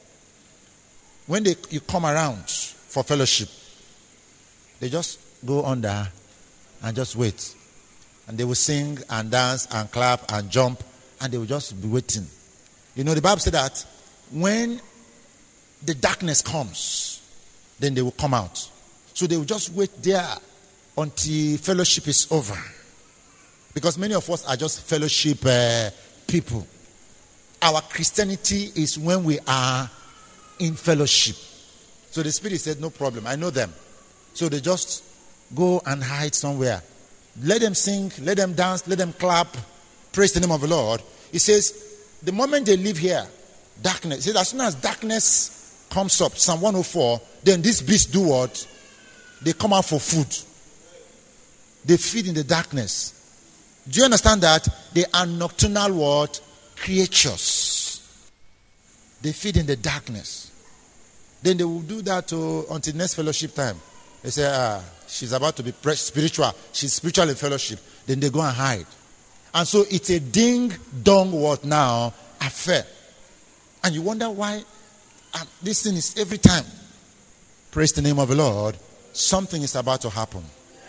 Speaker 1: when you come around for fellowship, they just go under and just wait. And they will sing and dance and clap and jump, and they will just be waiting. The Bible said that when the darkness comes, then they will come out. So they will just wait there until fellowship is over. Because many of us are just fellowship people. Our Christianity is when we are in fellowship. So the Spirit said, no problem, I know them. So they just go and hide somewhere. Let them sing, let them dance, let them clap. Praise the name of the Lord. He says, the moment they live here, darkness. He says, as soon as darkness comes up, Psalm 104, then these beasts do what? They come out for food. They feed in the darkness. Do you understand that? They are nocturnal what? Creatures. They feed in the darkness. Then they will do that until next fellowship time. They say, she's about to be spiritual. She's spiritual in fellowship. Then they go and hide. And so it's a ding-dong what now? Affair. And you wonder why this thing is every time. Praise the name of the Lord. Something is about to happen.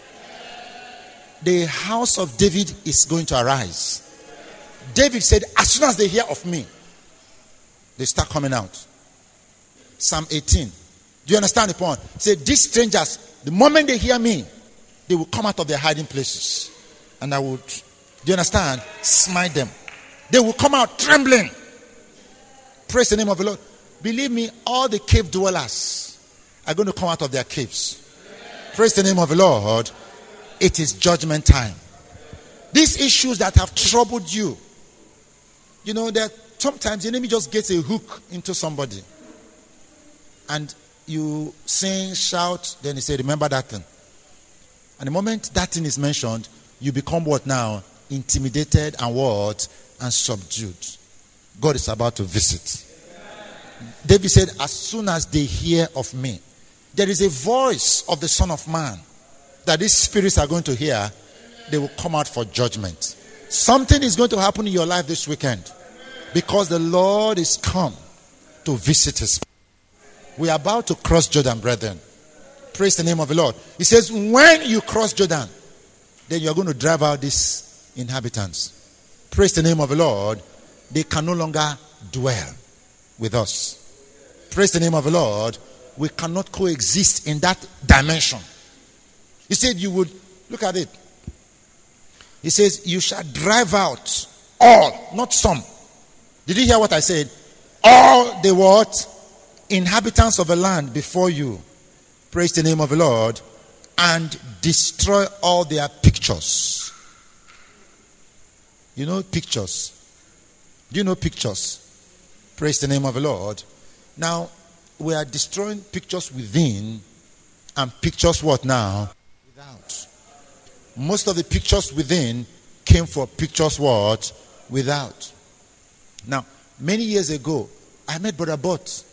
Speaker 1: The house of David is going to arise. David said, as soon as they hear of me, they start coming out. Psalm 18. Do you understand the point? Say, these strangers, the moment they hear me, they will come out of their hiding places. And I would, do you understand? Smite them. They will come out trembling. Praise the name of the Lord. Believe me, all the cave dwellers are going to come out of their caves. Praise the name of the Lord. It is judgment time. These issues that have troubled you, you know that sometimes the enemy just gets a hook into somebody. And you sing, shout, then he say, remember that thing. And the moment that thing is mentioned, you become what now? Intimidated and what? And subdued. God is about to visit. David said, as soon as they hear of me, there is a voice of the Son of Man that these spirits are going to hear. They will come out for judgment. Something is going to happen in your life this weekend because the Lord is come to visit his people. We are about to cross Jordan, brethren. Praise the name of the Lord. He says, when you cross Jordan, then you are going to drive out these inhabitants. Praise the name of the Lord. They can no longer dwell with us. Praise the name of the Lord. We cannot coexist in that dimension. He said you would, look at it. He says, you shall drive out all, not some. Did you hear what I said? All the what? Inhabitants of the land before you. Praise the name of the Lord. And destroy all their pictures. You know pictures? Do you know pictures? Praise the name of the Lord. Now, we are destroying pictures within and pictures what now? Without. Most of the pictures within came from pictures what? Without. Now, many years ago, I met Brother Bott.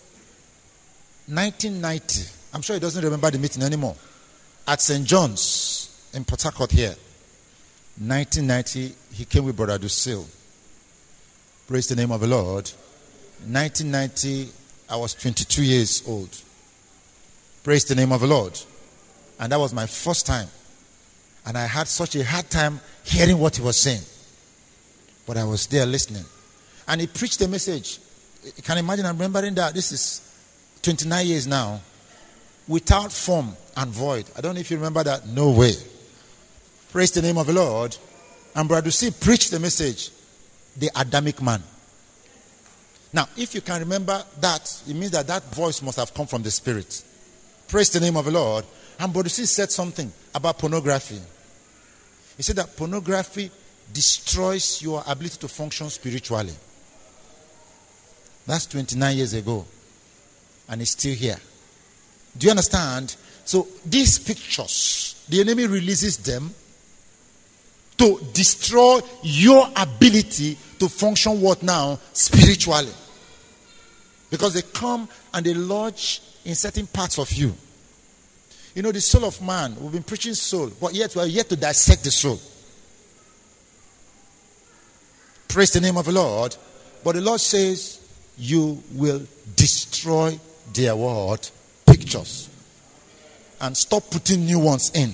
Speaker 1: 1990. I'm sure he doesn't remember the meeting anymore. At St. John's in Port Harcourt here. 1990, he came with Brother Dusil. Praise the name of the Lord. 1990, I was 22 years old. Praise the name of the Lord. And that was my first time. And I had such a hard time hearing what he was saying. But I was there listening. And he preached a message. You can imagine, I'm remembering that. This is 29 years now. Without form and void. I don't know if you remember that. No way. Praise the name of the Lord. And Brother C preached the message. The Adamic man. Now, if you can remember that, it means that that voice must have come from the Spirit. Praise the name of the Lord. And Brother C said something about pornography. He said that pornography destroys your ability to function spiritually. That's 29 years ago. And it's still here. Do you understand? So these pictures, the enemy releases them to destroy your ability to function what now? Spiritually. Because they come and they lodge in certain parts of you. You know, the soul of man, we've been preaching soul, but yet we are yet to dissect the soul. Praise the name of the Lord. But the Lord says, you will destroy their what? Pictures. And stop putting new ones in.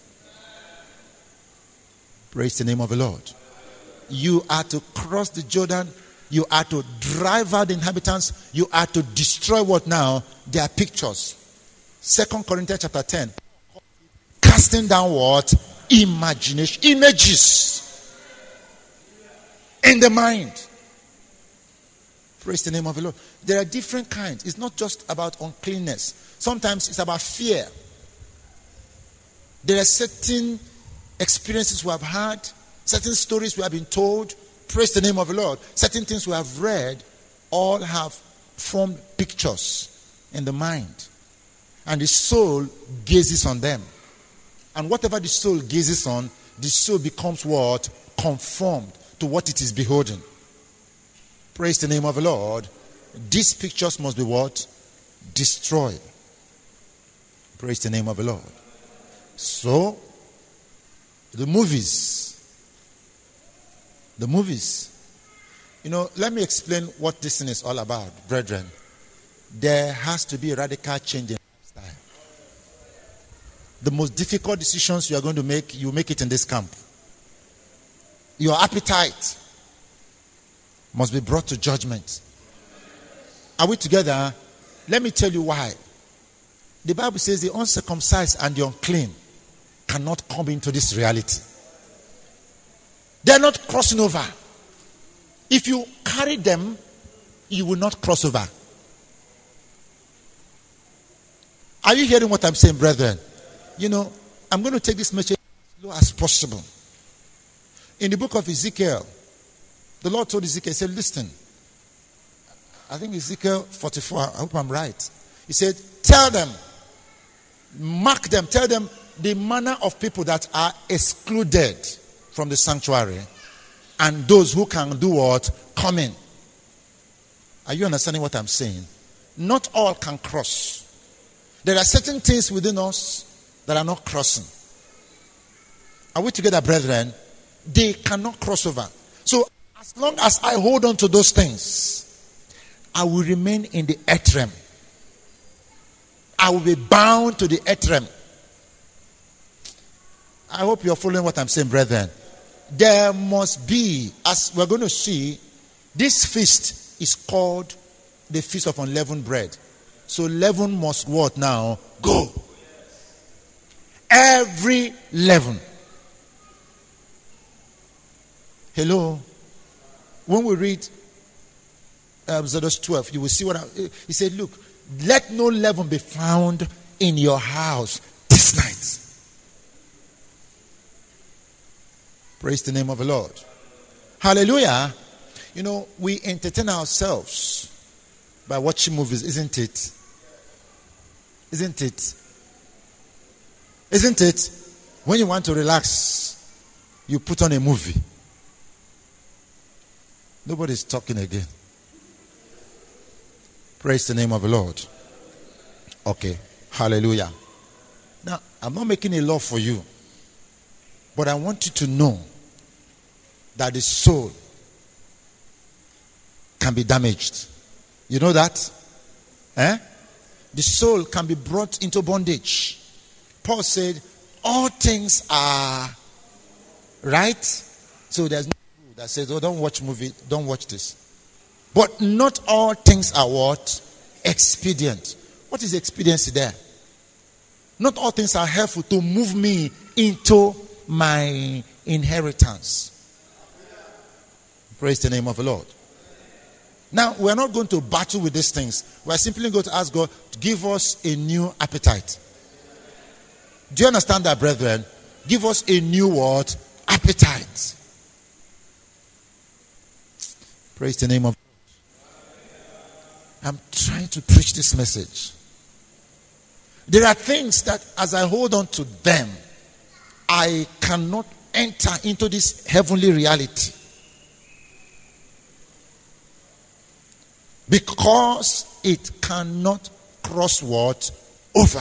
Speaker 1: Praise the name of the Lord. You are to cross the Jordan. You are to drive out the inhabitants. You are to destroy what now? Their pictures. 2 Corinthians chapter 10. Casting down what? Imagination. Images. In the mind. Praise the name of the Lord. There are different kinds. It's not just about uncleanness. Sometimes it's about fear. There are certain experiences we have had, certain stories we have been told. Praise the name of the Lord. Certain things we have read, all have formed pictures in the mind. And the soul gazes on them. And whatever the soul gazes on, the soul becomes what? Conformed to what it is beholding. Praise the name of the Lord. These pictures must be what? Destroyed. Praise the name of the Lord. So, the movies. let me explain what this thing is all about, brethren. There has to be a radical change in lifestyle. The most difficult decisions you are going to make, you make it in this camp. Your appetite must be brought to judgment. Are we together? Let me tell you why. The Bible says the uncircumcised and the unclean cannot come into this reality. They are not crossing over. If you carry them, you will not cross over. Are you hearing what I'm saying, brethren? I'm going to take this message as low as possible. In the book of Ezekiel, the Lord told Ezekiel, he said, listen, I think Ezekiel 44, I hope I'm right. He said, tell them, mark them, tell them the manner of people that are excluded from the sanctuary and those who can do what? Come in. Are you understanding what I'm saying? Not all can cross. There are certain things within us that are not crossing. Are we together, brethren? They cannot cross over. So as long as I hold on to those things, I will remain in the earth realm. I will be bound to the earth realm. I hope you're following what I'm saying, brethren. There must be, as we're going to see, this feast is called the Feast of Unleavened Bread. So leaven must what now? Go. Every leaven. Hello. When we read Exodus 12, you will see what he said. Look, let no leaven be found in your house this night. Praise the name of the Lord. Hallelujah. We entertain ourselves by watching movies, isn't it? Isn't it? Isn't it? When you want to relax, you put on a movie. Nobody's talking again. Praise the name of the Lord. Okay. Hallelujah. Now, I'm not making a law for you, but I want you to know that the soul can be damaged. You know that? The soul can be brought into bondage. Paul said, all things are right. So there's no rule that says, oh, don't watch movie, don't watch this. But not all things are what? Expedient. What is expediency there? Not all things are helpful to move me into my inheritance. Praise the name of the Lord. Now, we're not going to battle with these things. We're simply going to ask God to give us a new appetite. Do you understand that, brethren? Give us a new what? Appetite. Praise the name of God. I'm trying to preach this message. There are things that as I hold on to them, I cannot enter into this heavenly reality. Because it cannot cross what? Over.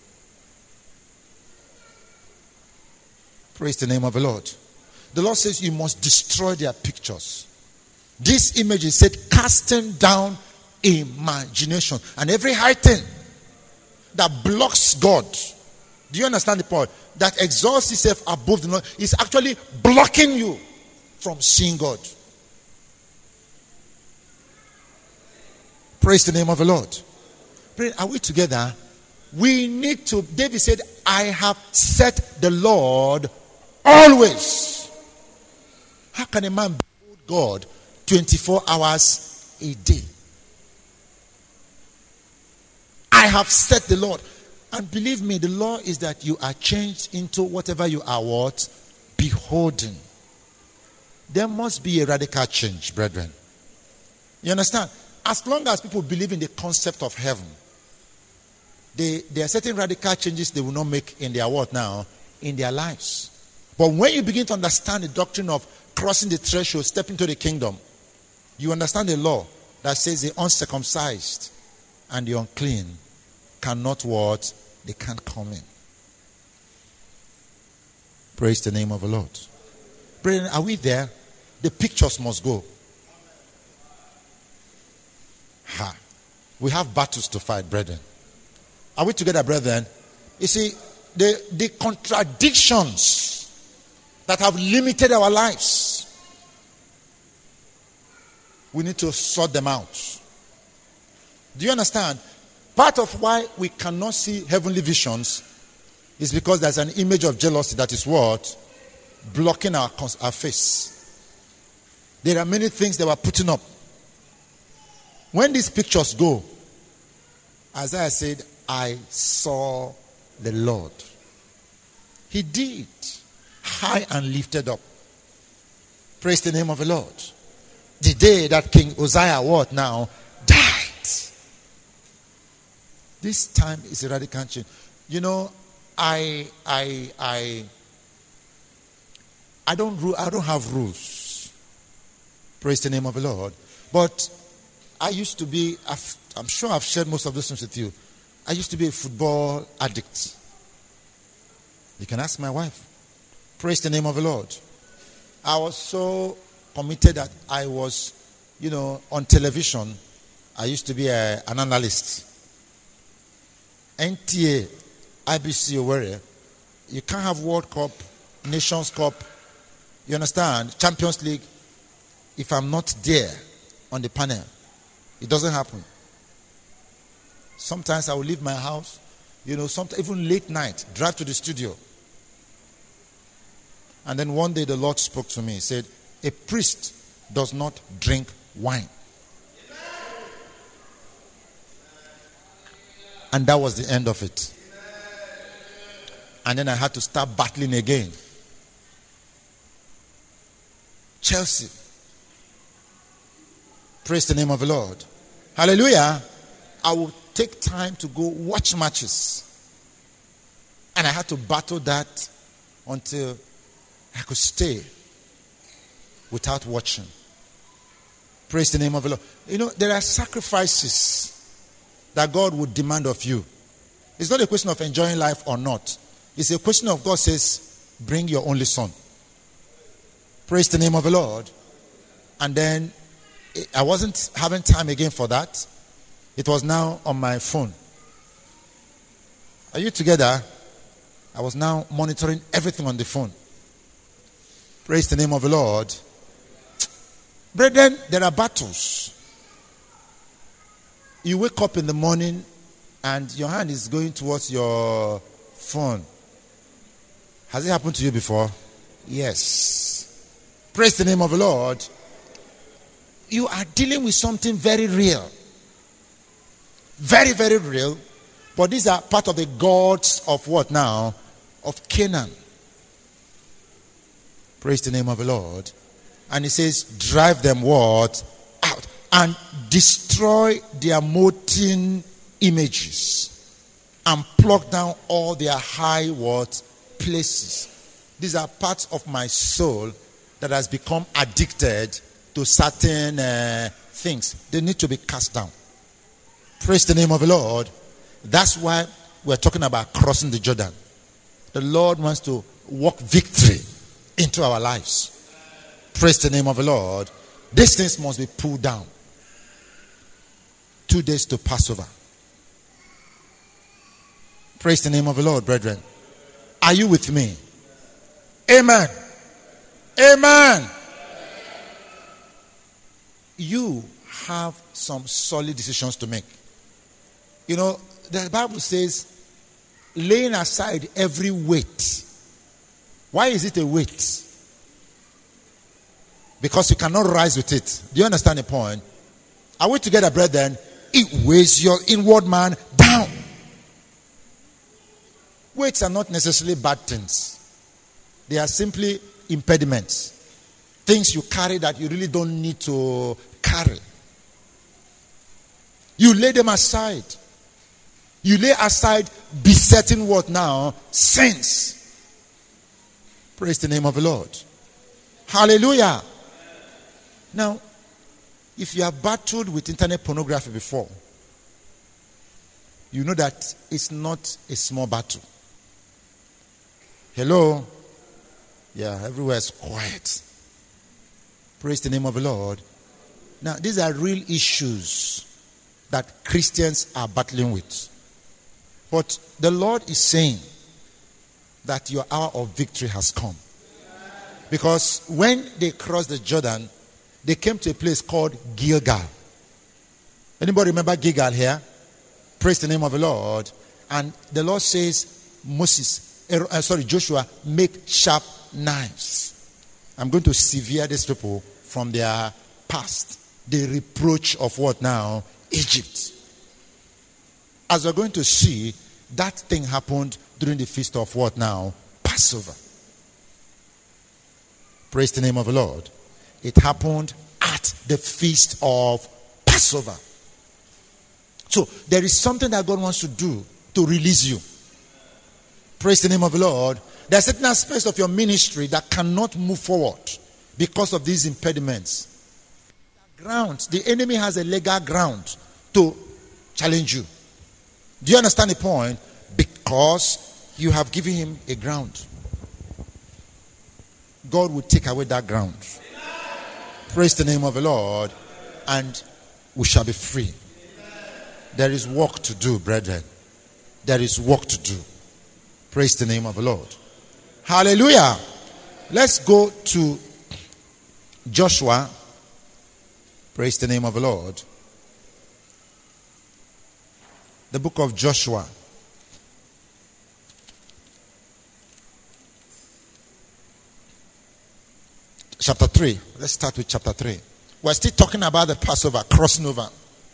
Speaker 1: Praise the name of the Lord. The Lord says you must destroy their pictures. This image is said casting down imagination. And every high thing that blocks God. Do you understand the point? That exalts itself above the Lord is actually blocking you from seeing God. Praise the name of the Lord. Are we together? We need to, David said, I have set the Lord always. How can a man behold God 24 hours a day? I have set the Lord. And believe me, the law is that you are changed into whatever you are what? Beholding. There must be a radical change, brethren. You understand? As long as people believe in the concept of heaven, there are certain radical changes they will not make in their what now? In their lives. But when you begin to understand the doctrine of crossing the threshold, stepping into the kingdom, you understand the law that says the uncircumcised and the unclean cannot what? They can't come in. Praise the name of the Lord. Brethren, are we there? The pictures must go. We have battles to fight, brethren. Are we together, brethren? You see, the contradictions that have limited our lives, we need to sort them out. Do you understand? Part of why we cannot see heavenly visions is because there's an image of jealousy that is what? Blocking our face. There are many things they were putting up. When these pictures go, Isaiah said, I saw the Lord. He did. High and lifted up. Praise the name of the Lord. The day that King Uzziah, what now? Died. This time is a radical change. You know, I don't have rules. Praise the name of the Lord. But I used to be, I'm sure I've shared most of those things with you. I used to be a football addict. You can ask my wife. Praise the name of the Lord. I was so committed that I was, on television. I used to be an analyst. NTA, IBC, Owerri. You can't have World Cup, Nations Cup, you understand, Champions League, if I'm not there on the panel. It doesn't happen. Sometimes I will leave my house, sometimes even late night, drive to the studio. And then one day the Lord spoke to me. He said, a priest does not drink wine. And that was the end of it. And then I had to start battling again. Chelsea. Praise the name of the Lord. Hallelujah. I will take time to go watch matches. And I had to battle that until I could stay without watching. Praise the name of the Lord. There are sacrifices that God would demand of you. It's not a question of enjoying life or not. It's a question of God says, bring your only son. Praise the name of the Lord. And then I wasn't having time again for that. It was now on my phone. Are you together? I was now monitoring everything on the phone. Praise the name of the Lord. Brethren, there are battles. You wake up in the morning and your hand is going towards your phone. Has it happened to you before? Yes. Praise the name of the Lord. You are dealing with something very real. Very, very real. But these are part of the gods of what now? Of Canaan. Praise the name of the Lord. And he says, drive them what? Out. And destroy their molten images. And pluck down all their high what? Places. These are parts of my soul that has become addicted to certain things. They need to be cast down. Praise the name of the Lord. That's why we're talking about crossing the Jordan. The Lord wants to work victory into our lives. Praise the name of the Lord. These things must be pulled down. 2 days to Passover. Praise the name of the Lord, brethren. Are you with me? Amen. Amen. You have some solid decisions to make. The Bible says, laying aside every weight. Why is it a weight? Because you cannot rise with it. Do you understand the point? Are we together, brethren? It weighs your inward man down. Weights are not necessarily bad things. They are simply impediments. Things you carry that you really don't need to carry. You lay them aside. You lay aside besetting what now? Sins. Praise the name of the Lord. Hallelujah. Now, if you have battled with internet pornography before, you know that it's not a small battle. Hello? Yeah, everywhere is quiet. Praise the name of the Lord. Now, these are real issues. that Christians are battling with. But the Lord is saying that your hour of victory has come. Because when they crossed the Jordan, they came to a place called Gilgal. Anybody remember Gilgal here? Praise the name of the Lord. And the Lord says, Joshua, make sharp knives. I'm going to sever these people from their past. The reproach of what now? Egypt. As we're going to see, that thing happened during the feast of what now? Passover. Praise the name of the Lord. It happened at the feast of Passover. So there is something that God wants to do to release you. Praise the name of the Lord. There are certain aspects of your ministry that cannot move forward because of these impediments. The enemy has a legal ground to challenge you. Do you understand the point? Because you have given him a ground. God will take away that ground. Praise the name of the Lord, and we shall be free. There is work to do, brethren. There is work to do. Praise the name of the Lord. Hallelujah. Let's go to Joshua. Praise the name of the Lord. The book of Joshua. Chapter 3. Let's start with chapter 3. We're still talking about the Passover, crossing over.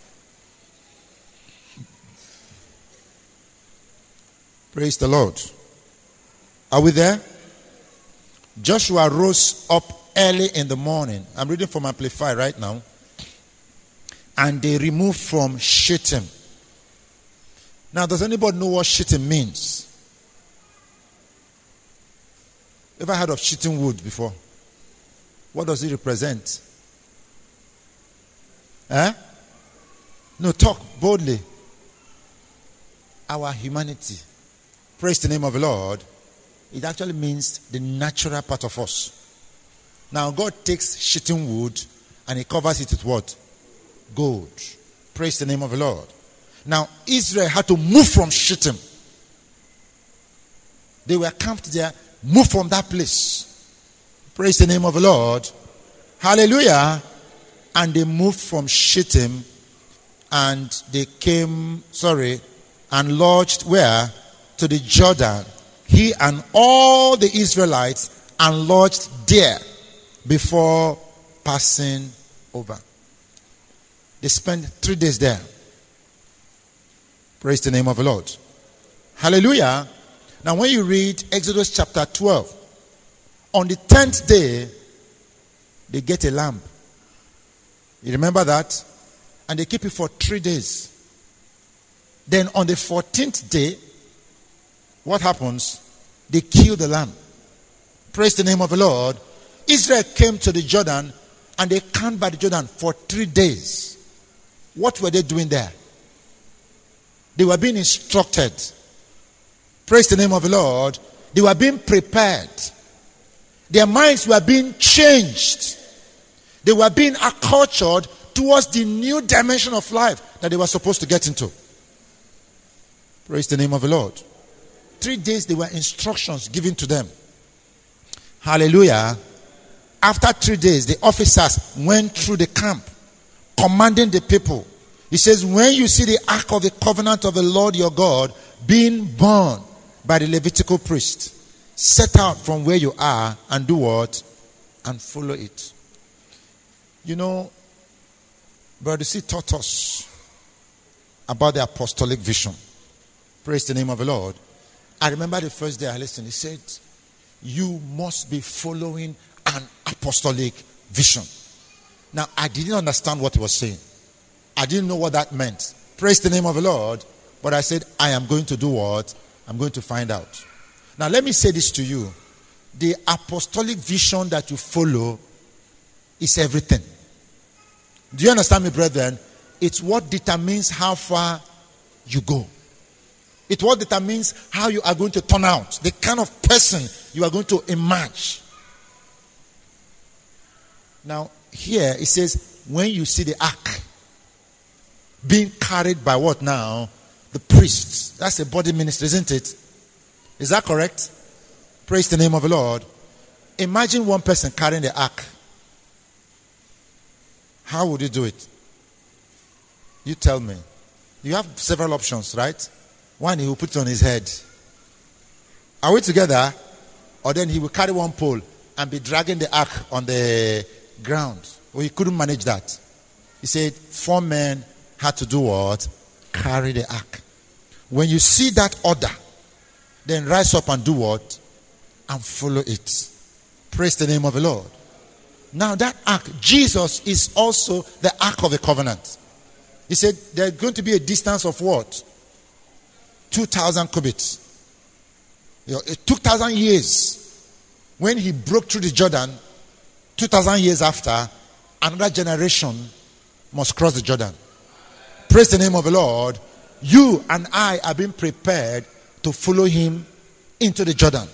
Speaker 1: Praise the Lord. Are we there? Joshua rose up early in the morning. I'm reading from Amplify right now. And they removed from Shittim. Now, does anybody know what Shittim means? Ever heard of Shittim wood before? What does it represent? No, talk boldly. Our humanity. Praise the name of the Lord. It actually means the natural part of us. Now, God takes shittim wood and he covers it with what? Gold. Praise the name of the Lord. Now, Israel had to move from Shittim. They were camped there, move from that place. Praise the name of the Lord. Hallelujah. And they moved from Shittim and they came, and lodged where? To the Jordan. He and all the Israelites and lodged there before passing over. They spent 3 days there. Praise the name of the Lord. Hallelujah. Now when you read Exodus chapter 12, on the 10th day, they get a lamb. You remember that? And they keep it for 3 days. Then on the 14th day, what happens? They kill the lamb. Praise the name of the Lord. Israel came to the Jordan and they camped by the Jordan for 3 days. What were they doing there? They were being instructed. Praise the name of the Lord. They were being prepared. Their minds were being changed. They were being acculturated towards the new dimension of life that they were supposed to get into. Praise the name of the Lord. 3 days there were instructions given to them. Hallelujah. After 3 days, the officers went through the camp, commanding the people. He says, when you see the ark of the covenant of the Lord your God being borne by the Levitical priest, set out from where you are and do what? And follow it. You know, Brother C taught us about the apostolic vision. Praise the name of the Lord. I remember the first day I listened, he said, you must be following an apostolic vision. Now, I didn't understand what he was saying. I didn't know what that meant. Praise the name of the Lord. But I said, I am going to do what? I'm going to find out. Now, let me say this to you. The apostolic vision that you follow is everything. Do you understand me, brethren? It's what determines how far you go. It's what determines how you are going to turn out. The kind of person you are going to emerge. Now, here it says, when you see the ark being carried by what now? The priests. That's a body ministry, isn't it? Is that correct? Praise the name of the Lord. Imagine one person carrying the ark. How would you do it? You tell me. You have several options, right? One, he will put it on his head. Are we together? Or then he will carry one pole and be dragging the ark on the ground. Well, he couldn't manage that. He said 4 men had to do what? Carry the ark. When you see that order, then rise up and do what? And follow it. Praise the name of the Lord. Now that ark, Jesus is also the ark of the covenant. He said there's going to be a distance of what? 2,000 cubits. 2,000 years. When he broke through the Jordan, 2,000 years after, another generation must cross the Jordan. Praise the name of the Lord. You and I are being prepared to follow him into the Jordan.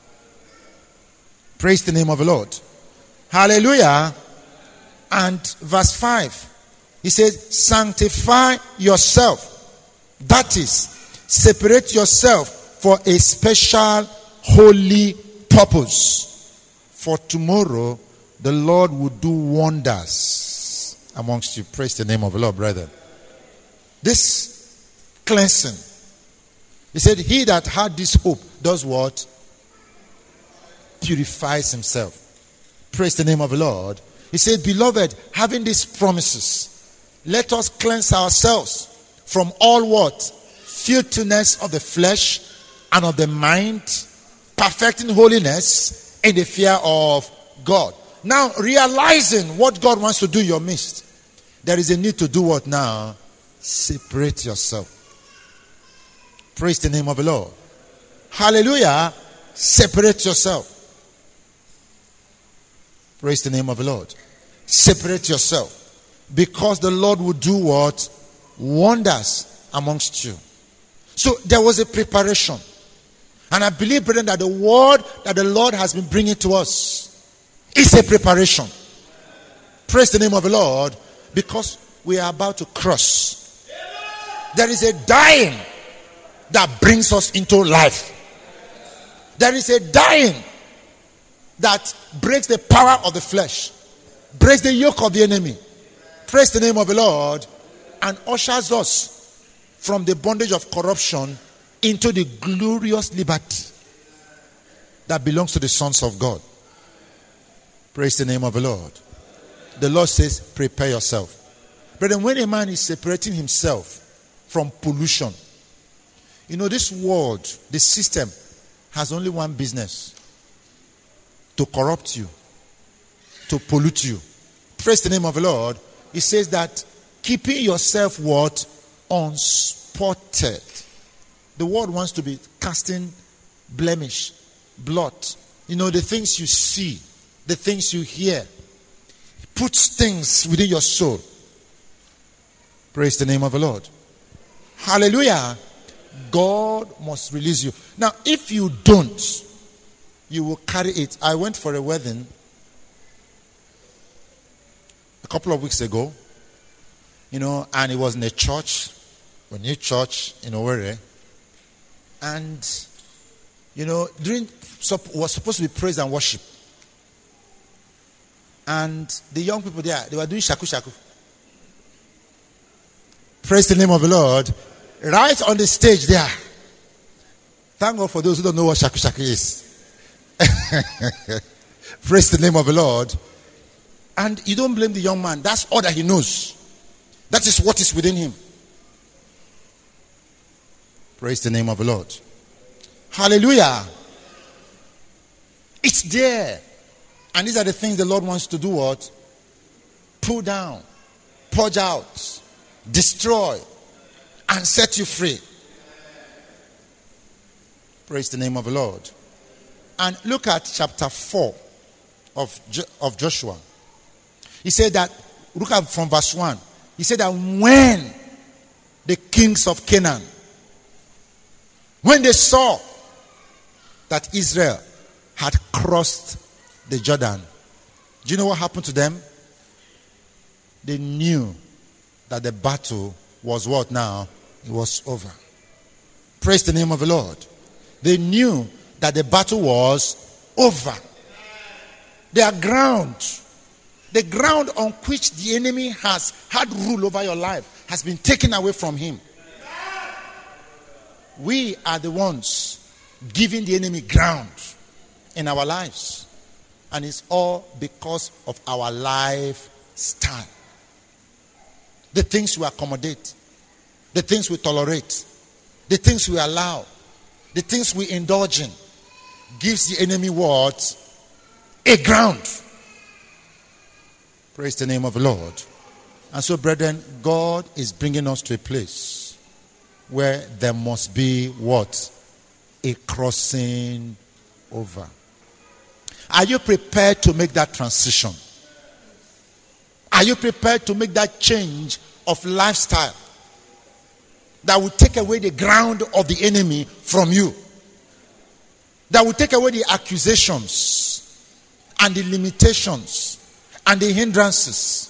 Speaker 1: Praise the name of the Lord. Hallelujah. And verse 5. He says, sanctify yourself. That is, separate yourself for a special holy purpose. For tomorrow, the Lord will do wonders amongst you. Praise the name of the Lord, brethren. This cleansing. He said, he that had this hope does what? Purifies himself. Praise the name of the Lord. He said, beloved, having these promises, let us cleanse ourselves from all what? Filthiness of the flesh and of the mind, perfecting holiness in the fear of God. Now, realizing what God wants to do in your midst, there is a need to do what now? Separate yourself. Praise the name of the Lord. Hallelujah. Separate yourself. Praise the name of the Lord. Separate yourself. Because the Lord will do what? Wonders amongst you. So there was a preparation. And I believe, brethren, that the word that the Lord has been bringing to us is a preparation. Praise the name of the Lord. Because we are about to cross. There is a dying that brings us into life. There is a dying that breaks the power of the flesh, breaks the yoke of the enemy. Praise the name of the Lord. And ushers us from the bondage of corruption into the glorious liberty that belongs to the sons of God. Praise the name of the Lord. The Lord says, prepare yourself. Brethren, when a man is separating himself from pollution, you know, this world, this system has only one business: to corrupt you, to pollute you. Praise the name of the Lord. He says that keeping yourself what? Unspotted. The world wants to be casting blemish, blot. You know, the things you see, the things you hear. Puts things within your soul. Praise the name of the Lord. Hallelujah. God must release you. Now, if you don't, you will carry it. I went for a wedding a couple of weeks ago, you know, and it was in a church, a new church in Owerri. And, you know, was supposed to be praise and worship. And the young people there, they were doing shaku shaku. Praise the name of the Lord. Right on the stage there. Thank God for those who don't know what shaku shaku is. Praise the name of the Lord. And you don't blame the young man. That's all that he knows. That is what is within him. Praise the name of the Lord. Hallelujah. It's there. And these are the things the Lord wants to do what? Pull down, purge out, destroy, and set you free. Praise the name of the Lord. And look at chapter 4 of Joshua. He said that, look at from verse 1. He said that when the kings of Canaan, when they saw that Israel had crossed the Jordan, do you know what happened to them? They knew that the battle was what now? It was over. Praise the name of the Lord. They knew that the battle was over. Their ground, the ground on which the enemy has had rule over your life, has been taken away from him. We are the ones giving the enemy ground in our lives. And it's all because of our lifestyle. The things we accommodate, the things we tolerate, the things we allow, the things we indulge in, gives the enemy what? A ground. Praise the name of the Lord. And so, brethren, God is bringing us to a place where there must be what? A crossing over. Are you prepared to make that transition? Are you prepared to make that change of lifestyle that will take away the ground of the enemy from you? That will take away the accusations and the limitations and the hindrances.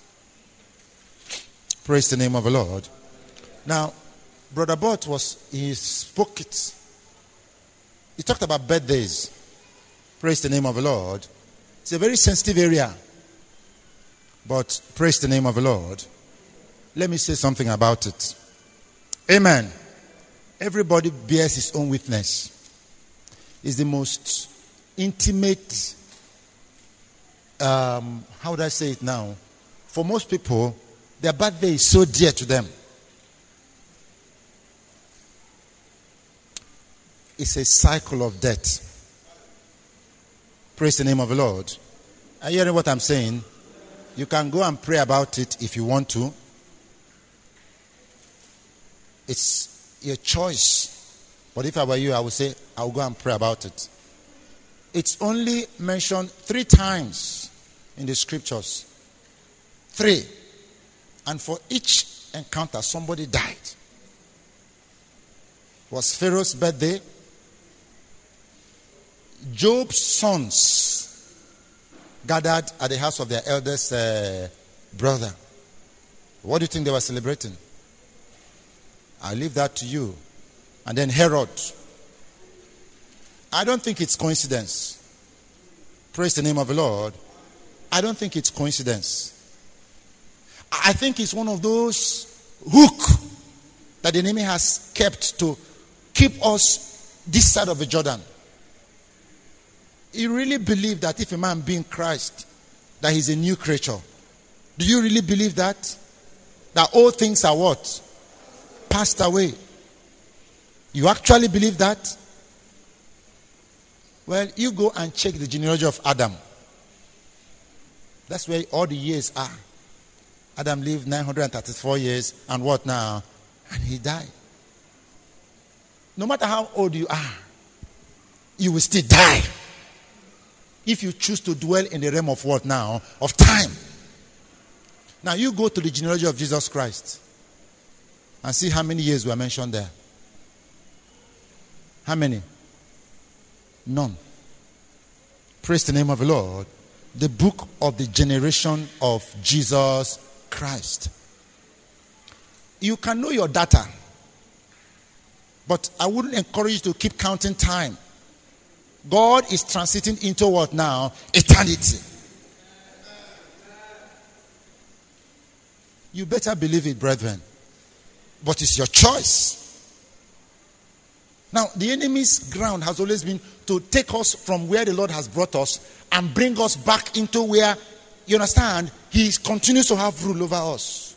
Speaker 1: Praise the name of the Lord. Now, Brother Bott he spoke it. He talked about birthdays. Praise the name of the Lord. It's a very sensitive area. But praise the name of the Lord. Let me say something about it. Amen. Everybody bears his own witness. It's the most intimate, how would I say it now? For most people, their birthday is so dear to them. It's a cycle of death. Praise the name of the Lord. Are you hearing what I'm saying? You can go and pray about it if you want to. It's your choice. But if I were you, I would say, I'll go and pray about it. It's only mentioned 3 times in the scriptures. 3. And for each encounter, somebody died. It was Pharaoh's birthday. Job's sons gathered at the house of their eldest brother. What do you think they were celebrating? I'll leave that to you. And then Herod. I don't think it's coincidence. Praise the name of the Lord. I don't think it's coincidence. I think it's one of those hook that the enemy has kept to keep us this side of the Jordan. You really believe that if a man be in Christ, that he's a new creature? Do you really believe that? That all things are what? Passed away. You actually believe that? Well, you go and check the genealogy of Adam. That's where all the years are. Adam lived 934 years and what now? And he died. No matter how old you are, you will still die. If you choose to dwell in the realm of what now? Of time. Now you go to the genealogy of Jesus Christ and see how many years were mentioned there. How many? None. Praise the name of the Lord. The book of the generation of Jesus Christ. You can know your data, but I wouldn't encourage you to keep counting time. God is transiting into what now? Eternity. You better believe it, brethren. But it's your choice. Now, the enemy's ground has always been to take us from where the Lord has brought us and bring us back into where, you understand, he continues to have rule over us.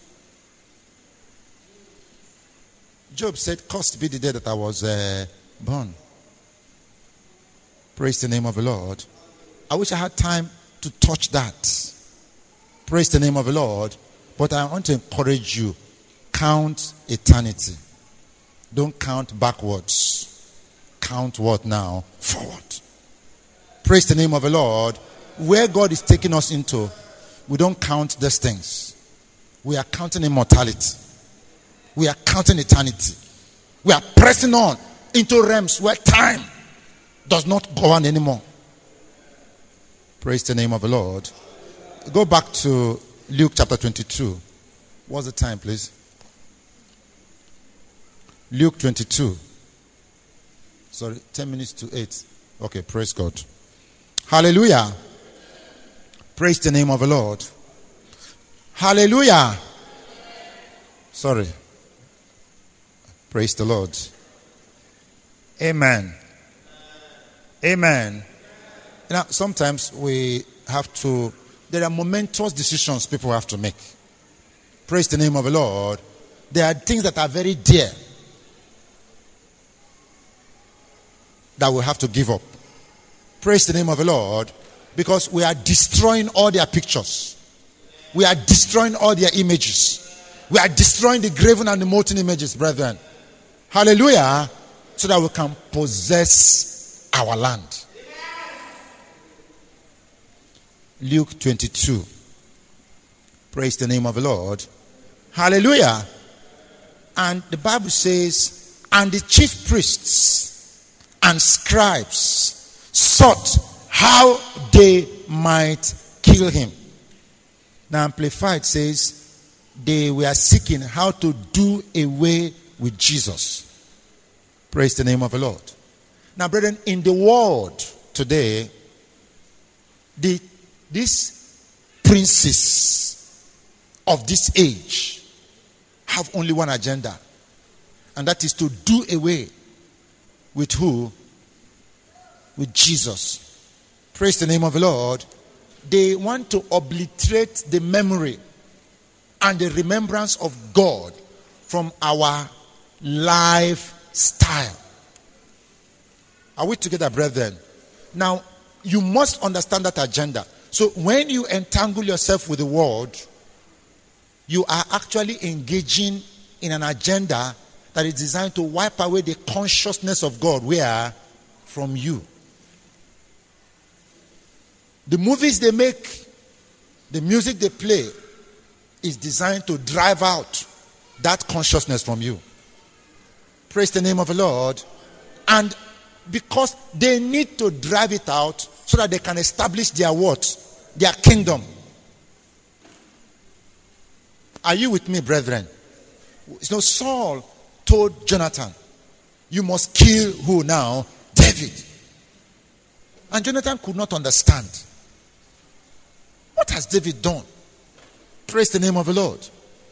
Speaker 1: Job said, cursed be the day that I was born. Praise the name of the Lord. I wish I had time to touch that. Praise the name of the Lord. But I want to encourage you. Count eternity. Don't count backwards. Count what now? Forward. Praise the name of the Lord. Where God is taking us into, we don't count these things. We are counting immortality. We are counting eternity. We are pressing on into realms where time does not go on anymore. Praise the name of the Lord. Go back to Luke chapter 22. What's the time, please? Luke 22. Sorry, 10 minutes to 8. Okay, praise God. Hallelujah. Praise the name of the Lord. Hallelujah. Sorry. Praise the Lord. Amen. Amen. Now, sometimes there are momentous decisions people have to make. Praise the name of the Lord. There are things that are very dear that we have to give up. Praise the name of the Lord. Because we are destroying all their pictures. We are destroying all their images. We are destroying the graven and the molten images, brethren. Hallelujah. So that we can possess our land. Luke 22. Praise the name of the Lord. Hallelujah. And the Bible says, and the chief priests and scribes sought how they might kill him. Now, Amplified says they were seeking how to do away with Jesus. Praise the name of the Lord. Now, brethren, in the world today, these princes of this age have only one agenda, and that is to do away with who? With Jesus. Praise the name of the Lord. They want to obliterate the memory and the remembrance of God from our lifestyle. Are we together, brethren? Now, you must understand that agenda. So when you entangle yourself with the world, you are actually engaging in an agenda that is designed to wipe away the consciousness of God. Where? From you. The movies they make, the music they play is designed to drive out that consciousness from you. Praise the name of the Lord. And because they need to drive it out so that they can establish their what? Their kingdom. Are you with me, brethren? So Saul told Jonathan, you must kill who now? David. And Jonathan could not understand. What has David done? Praise the name of the Lord.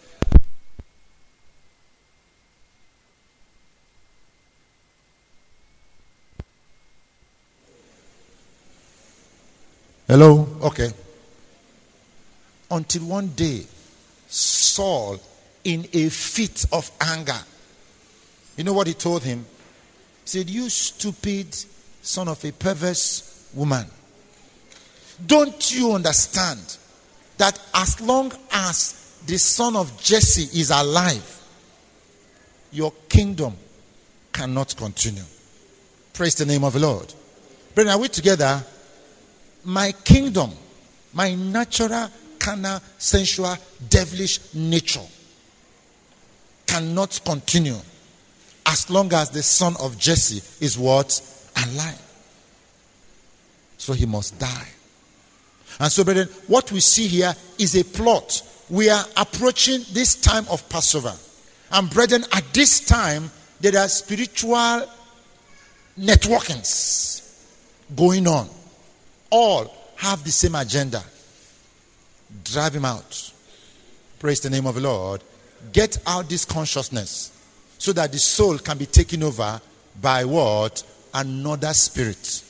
Speaker 1: Hello? Okay. Until one day, Saul, in a fit of anger, you know what he told him? He said, you stupid son of a perverse woman. Don't you understand that as long as the son of Jesse is alive, your kingdom cannot continue? Praise the name of the Lord. Brethren, are we together? My kingdom, my natural, carnal, sensual, devilish nature cannot continue as long as the son of Jesse is what? Alive. So he must die. And so, brethren, what we see here is a plot. We are approaching this time of Passover. And brethren, at this time, there are spiritual networkings going on. All have the same agenda. Drive him out. Praise the name of the Lord. Get out this consciousness so that the soul can be taken over by what? Another spirit.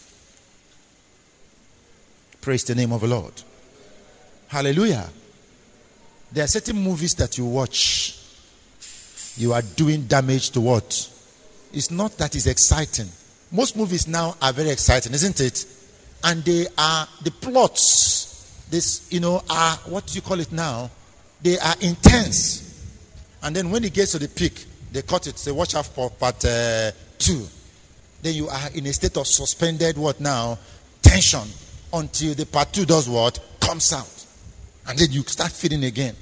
Speaker 1: Praise the name of the Lord. Hallelujah. There are certain movies that you watch. You are doing damage to what? It's not that it's exciting. Most movies now are very exciting, isn't it? And they are, the plots, are, what do you call it now? They are intense. And then when it gets to the peak, they cut it. Say, watch out for part 2. Then you are in a state of suspended, what now? Tension. Until the part 2 does what? Comes out. And then you start feeling again.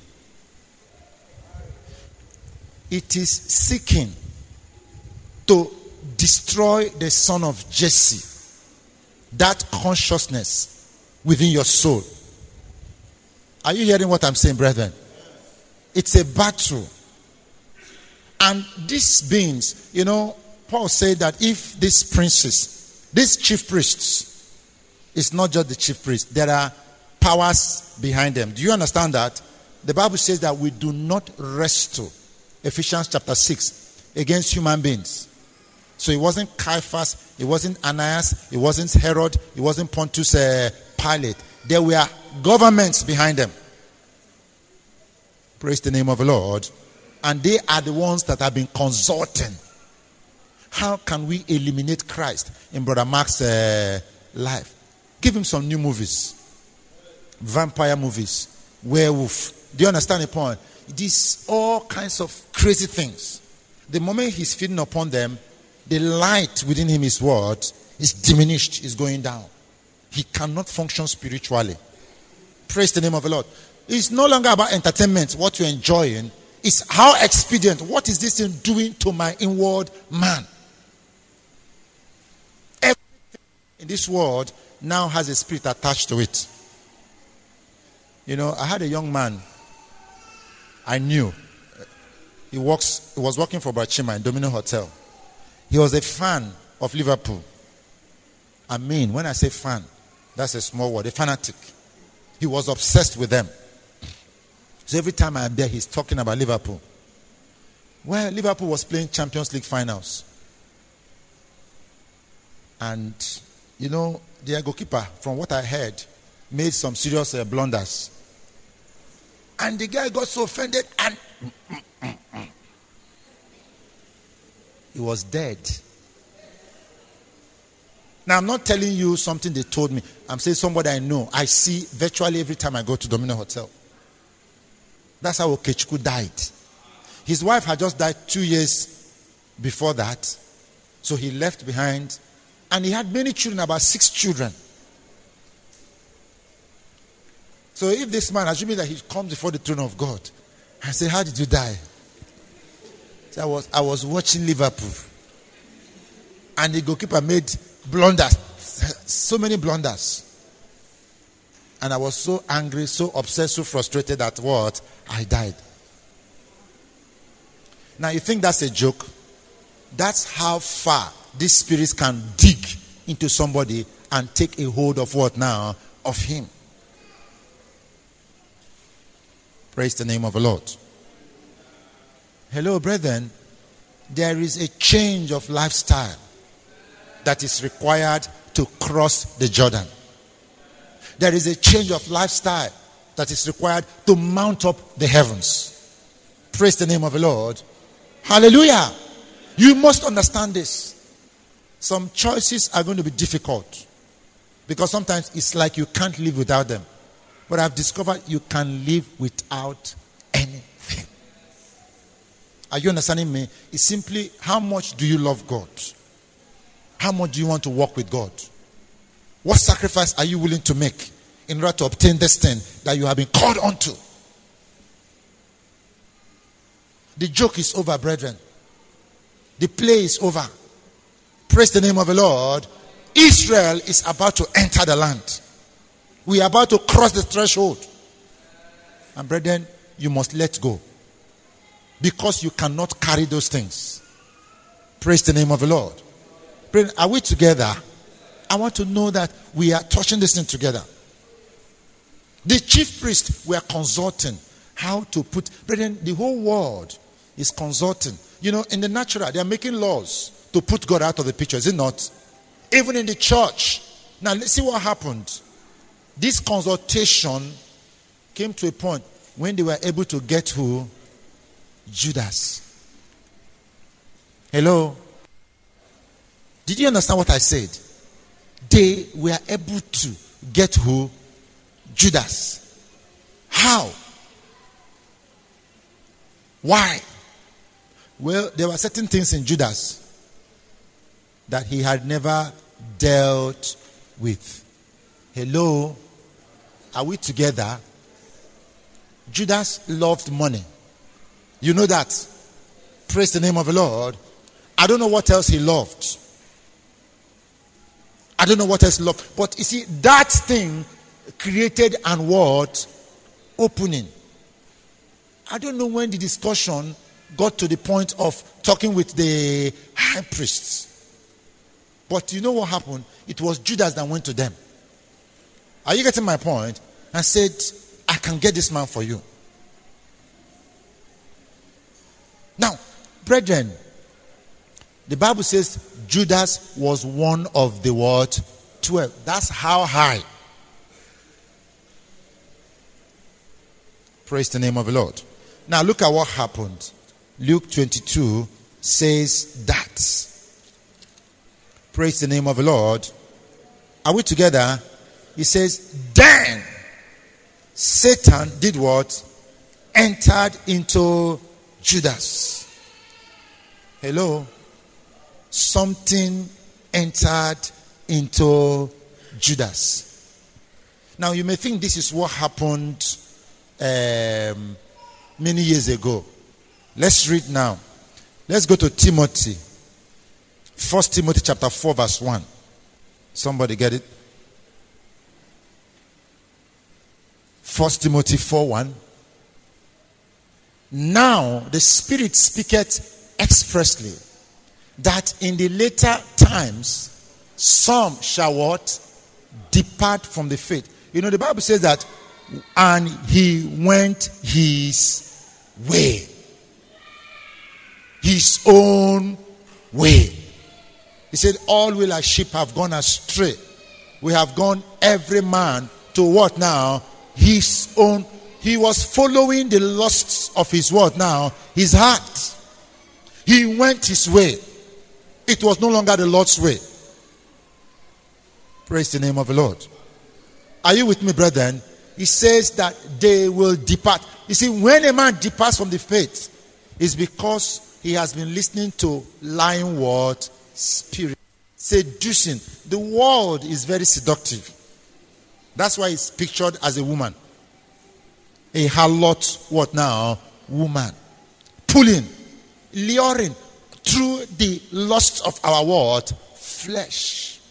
Speaker 1: It is seeking to destroy the son of Jesse. That consciousness within your soul. Are you hearing what I'm saying, brethren? It's a battle. And these beings, Paul said that if these princes, these chief priests, it's not just the chief priest, there are powers behind them. Do you understand that? The Bible says that we do not wrestle, Ephesians chapter 6, against human beings. So it wasn't Caiaphas, it wasn't Ananias, it wasn't Herod, it wasn't Pontius Pilate. There were governments behind them. Praise the name of the Lord. And they are the ones that have been consulting. How can we eliminate Christ in Brother Mark's life? Give him some new movies. Vampire movies. Werewolf. Do you understand the point? These all kinds of crazy things. The moment he's feeding upon them, the light within him is what? Is diminished, is going down. He cannot function spiritually. Praise the name of the Lord. It's no longer about entertainment, what you're enjoying. It's how expedient. What is this thing doing to my inward man? Everything in this world now has a spirit attached to it. I had a young man I knew. He was working for Bachima in Domino Hotel. He was a fan of Liverpool. I mean, when I say fan, that's a small word, a fanatic. He was obsessed with them. So every time I'm there, he's talking about Liverpool. Well, Liverpool was playing Champions League finals. And, their goalkeeper, from what I heard, made some serious blunders. And the guy got so offended and he was dead. Now, I'm not telling you something they told me. I'm saying somebody I know. I see virtually every time I go to Domino Hotel. That's how Okechukwu died. His wife had just died 2 years before that. So he left behind. And he had many children, about 6 children. So if this man, assuming that he comes before the throne of God, I say, how did you die? So I was watching Liverpool. And the goalkeeper made blunders. So many blunders. And I was so angry, so obsessed, so frustrated that what? I died. Now you think that's a joke? That's how far these spirits can dig into somebody and take a hold of what now? Of him. Praise the name of the Lord. Hello, brethren. There is a change of lifestyle that is required to cross the Jordan. There is a change of lifestyle that is required to mount up the heavens. Praise the name of the Lord. Hallelujah. You must understand this. Some choices are going to be difficult because sometimes it's like you can't live without them. But I've discovered you can live without anything. Are you understanding me? It's simply how much do you love God? How much do you want to walk with God? What sacrifice are you willing to make in order to obtain this thing that you have been called unto? The joke is over, brethren. The play is over. Praise the name of the Lord. Israel is about to enter the land. We are about to cross the threshold. And brethren, you must let go. Because you cannot carry those things. Praise the name of the Lord. Brethren, are we together? I want to know that we are touching this thing together. The chief priests were consulting how to put, brethren, the whole world is consulting. In the natural, they are making laws to put God out of the picture, is it not? Even in the church. Now, let's see what happened. This consultation came to a point when they were able to get who? Judas. Hello? Did you understand what I said? They were able to get who? Judas. How? Why? Well, there were certain things in Judas that he had never dealt with. Hello? Are we together? Judas loved money. You know that. Praise the name of the Lord. I don't know what else he loved. I don't know what else he loved. But you see, that thing created an what? Opening. I don't know when the discussion got to the point of talking with the high priests. But you know what happened? It was Judas that went to them. Are you getting my point? And said, I can get this man for you. Now, brethren, the Bible says Judas was one of the what? 12. That's how high. Praise the name of the Lord. Now look at what happened. Luke 22 says that. Praise the name of the Lord. Are we together? He says, then Satan did what? Entered into Judas. Hello? Something entered into Judas. Now you may think this is what happened many years ago. Let's read now. Let's go to Timothy. 1 Timothy chapter 4 verse 1. Somebody get it? 1 Timothy 4:1. Now the Spirit speaketh expressly that in the later times some shall what? Depart from the faith. You know, the Bible says that, and he went his way. His own way. He said, all will as sheep have gone astray. We have gone every man to what now? His own. He was following the lusts of his what now? His heart. He went his way. It was no longer the Lord's way. Praise the name of the Lord. Are you with me, brethren? He says that they will depart. You see, when a man departs from the faith, it's because he has been listening to lying word, spirit, seducing. The world is very seductive. That's why it's pictured as a woman. A harlot, what now? Woman. Pulling, luring through the lust of our what? Flesh.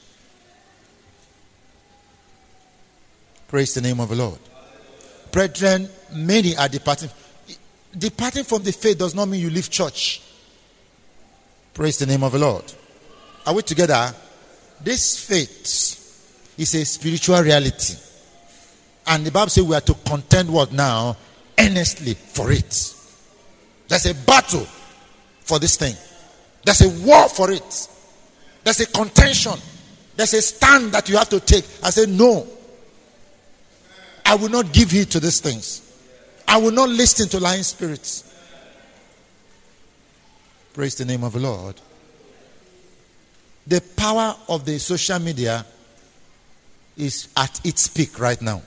Speaker 1: Praise the name of the Lord. Brethren, many are departing. Departing from the faith does not mean you leave church. Praise the name of the Lord. Are we together? This faith is a spiritual reality. And the Bible says we are to contend what now? Earnestly for it. There's a battle for this thing. There's a war for it. There's a contention. There's a stand that you have to take. I say, no. I will not give heed to these things. I will not listen to lying spirits. Praise the name of the Lord. The power of the social media is at its peak right now.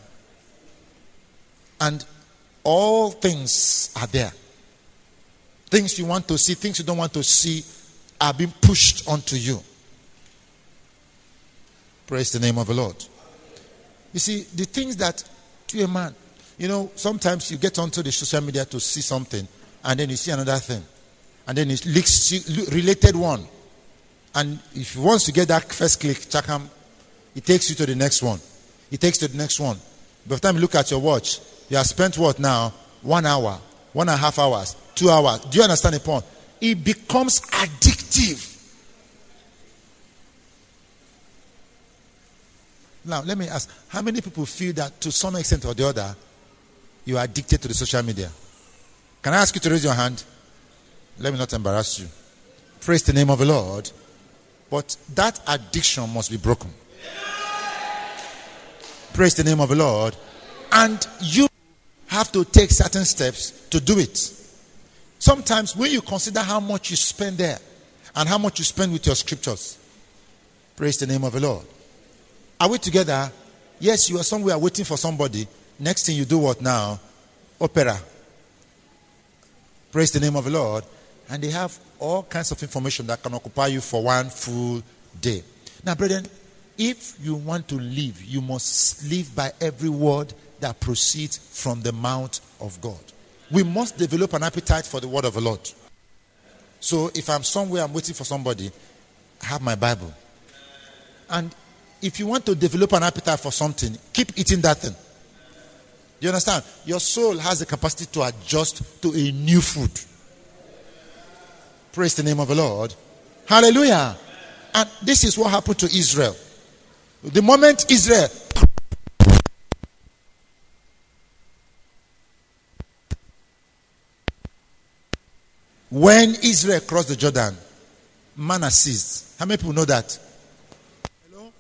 Speaker 1: And all things are there. Things you want to see, things you don't want to see are being pushed onto you. Praise the name of the Lord. You see, the things that to a man, you know, sometimes you get onto the social media to see something and then you see another thing. And then it leaks related one. And if you want to get that first click, chakam, it takes you to the next one. It takes you to the next one. By the time you look at your watch, you have spent what now? 1 hour, 1.5 hours, 2 hours. Do you understand the point? It becomes addictive. Now, let me ask, how many people feel that to some extent or the other, you are addicted to the social media? Can I ask you to raise your hand? Let me not embarrass you. Praise the name of the Lord. But that addiction must be broken. Praise the name of the Lord. And you have to take certain steps to do it. Sometimes when you consider how much you spend there and how much you spend with your scriptures, praise the name of the Lord. Are we together? Yes, you are somewhere waiting for somebody. Next thing you do what now? Opera. Praise the name of the Lord. And they have all kinds of information that can occupy you for one full day. Now, brethren, if you want to live, you must live by every word that proceeds from the mouth of God. We must develop an appetite for the word of the Lord. So if I'm somewhere, I'm waiting for somebody, I have my Bible. And if you want to develop an appetite for something, keep eating that thing. You understand? Your soul has the capacity to adjust to a new food. Praise the name of the Lord. Hallelujah. And this is what happened to Israel. The moment Israel when Israel crossed the Jordan, manna ceased. How many people know that? Hello?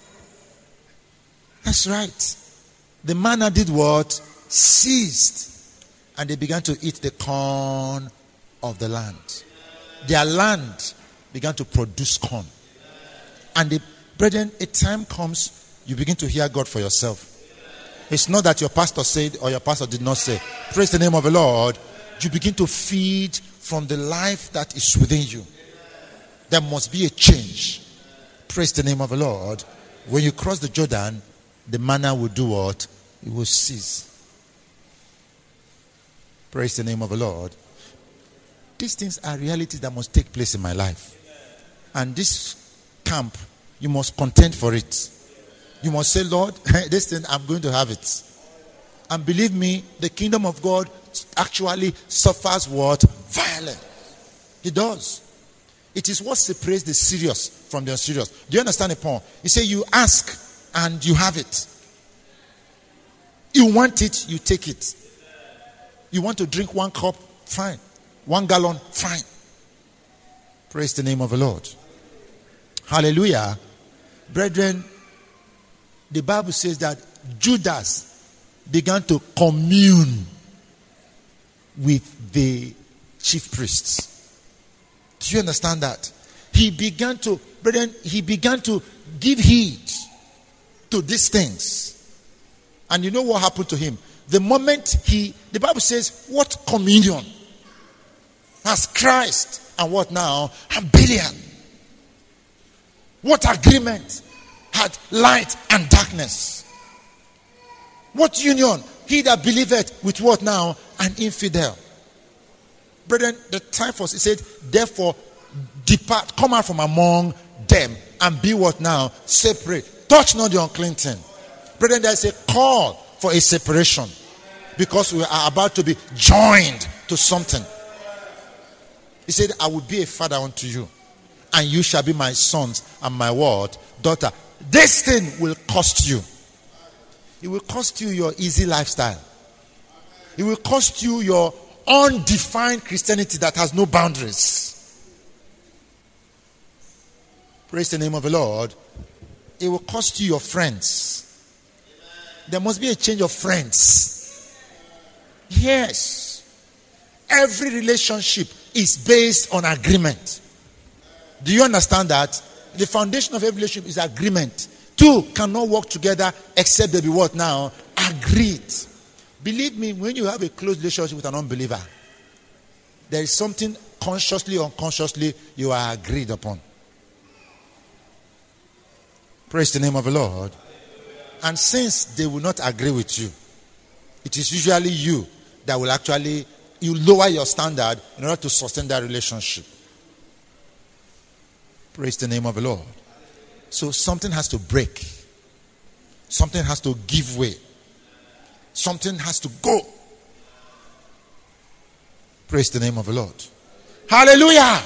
Speaker 1: That's right. The manna did what? Ceased. And they began to eat the corn of the land. Their land began to produce corn. And the brethren, a time comes, you begin to hear God for yourself. It's not that your pastor said or your pastor did not say. Praise the name of the Lord. You begin to feed from the life that is within you. There must be a change. Praise the name of the Lord. When you cross the Jordan, the manna will do what? It will cease. Praise the name of the Lord. These things are realities that must take place in my life. And this camp, you must contend for it. You must say, Lord, this thing, I'm going to have it. And believe me, the kingdom of God actually suffers what? Violence. It does. It is what separates the serious from the unserious. Do you understand the point? You say you ask and you have it. You want it, you take it. You want to drink 1 cup, fine. 1 gallon, fine. Praise the name of the Lord. Hallelujah. Brethren, the Bible says that Judas began to commune with the chief priests. Do you understand that? He began to give heed to these things. And you know what happened to him? The moment the Bible says, what communion has Christ and what now? And Belial. What agreement had light and darkness? What union? He that believeth with what now? An infidel. Brethren, the time for, he said, therefore, depart, come out from among them and be what now? Separate. Touch not the unclean thing. Brethren, there is a call for a separation because we are about to be joined to something. He said, I will be a father unto you, and you shall be my sons and my what? Daughter. This thing will cost you. It will cost you your easy lifestyle. It will cost you your undefined Christianity that has no boundaries. Praise the name of the Lord. It will cost you your friends. There must be a change of friends. Yes. Every relationship is based on agreement. Do you understand that? The foundation of every relationship is agreement. Two cannot work together except they be what now? Agreed. Believe me, when you have a close relationship with an unbeliever, there is something consciously or unconsciously you are agreed upon. Praise the name of the Lord. And since they will not agree with you, it is usually you that will actually, you lower your standard in order to sustain that relationship. Praise the name of the Lord. So something has to break. Something has to give way. Something has to go. Praise the name of the Lord. Hallelujah.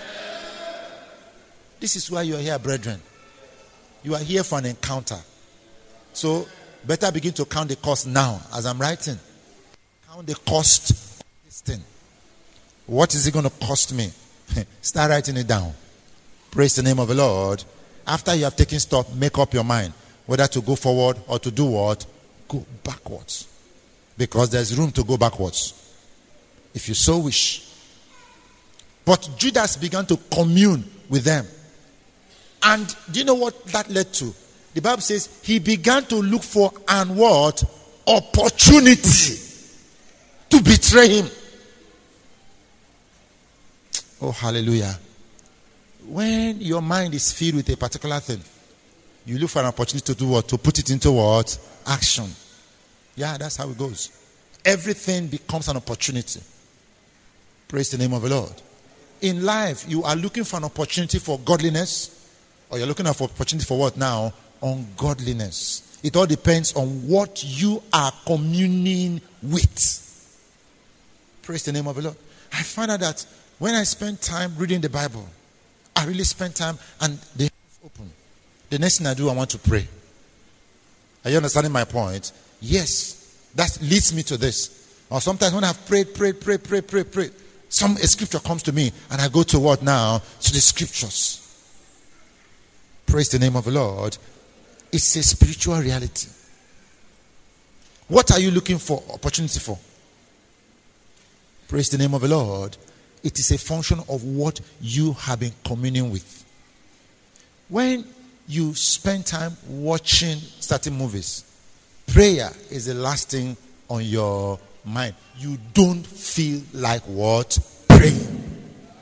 Speaker 1: This is why you are here, brethren. You are here for an encounter. So better begin to count the cost now as I'm writing. Count the cost of this thing. What is it going to cost me? Start writing it down. Praise the name of the Lord. After you have taken stock, make up your mind whether to go forward or to do what? Go backwards. Because there's room to go backwards, if you so wish. But Judas began to commune with them. And do you know what that led to? The Bible says he began to look for an what? Opportunity to betray him. Oh, hallelujah. When your mind is filled with a particular thing, you look for an opportunity to do what? To put it into what? Action. Yeah, that's how it goes. Everything becomes an opportunity. Praise the name of the Lord. In life, you are looking for an opportunity for godliness, or you're looking for opportunity for what now? Ungodliness. It all depends on what you are communing with. Praise the name of the Lord. I find out that When I spend time reading the Bible, I really spend time and the heavens open. The next thing I do, I want to pray. Are you understanding my point? Yes. That leads me to this. Or sometimes when I've prayed, a scripture comes to me and I go to what now? To the scriptures. Praise the name of the Lord. It's a spiritual reality. What are you looking for opportunity for? Praise the name of the Lord. It is a function of what you have been communing with. When you spend time watching certain movies, prayer is the last thing on your mind. You don't feel like what? Praying.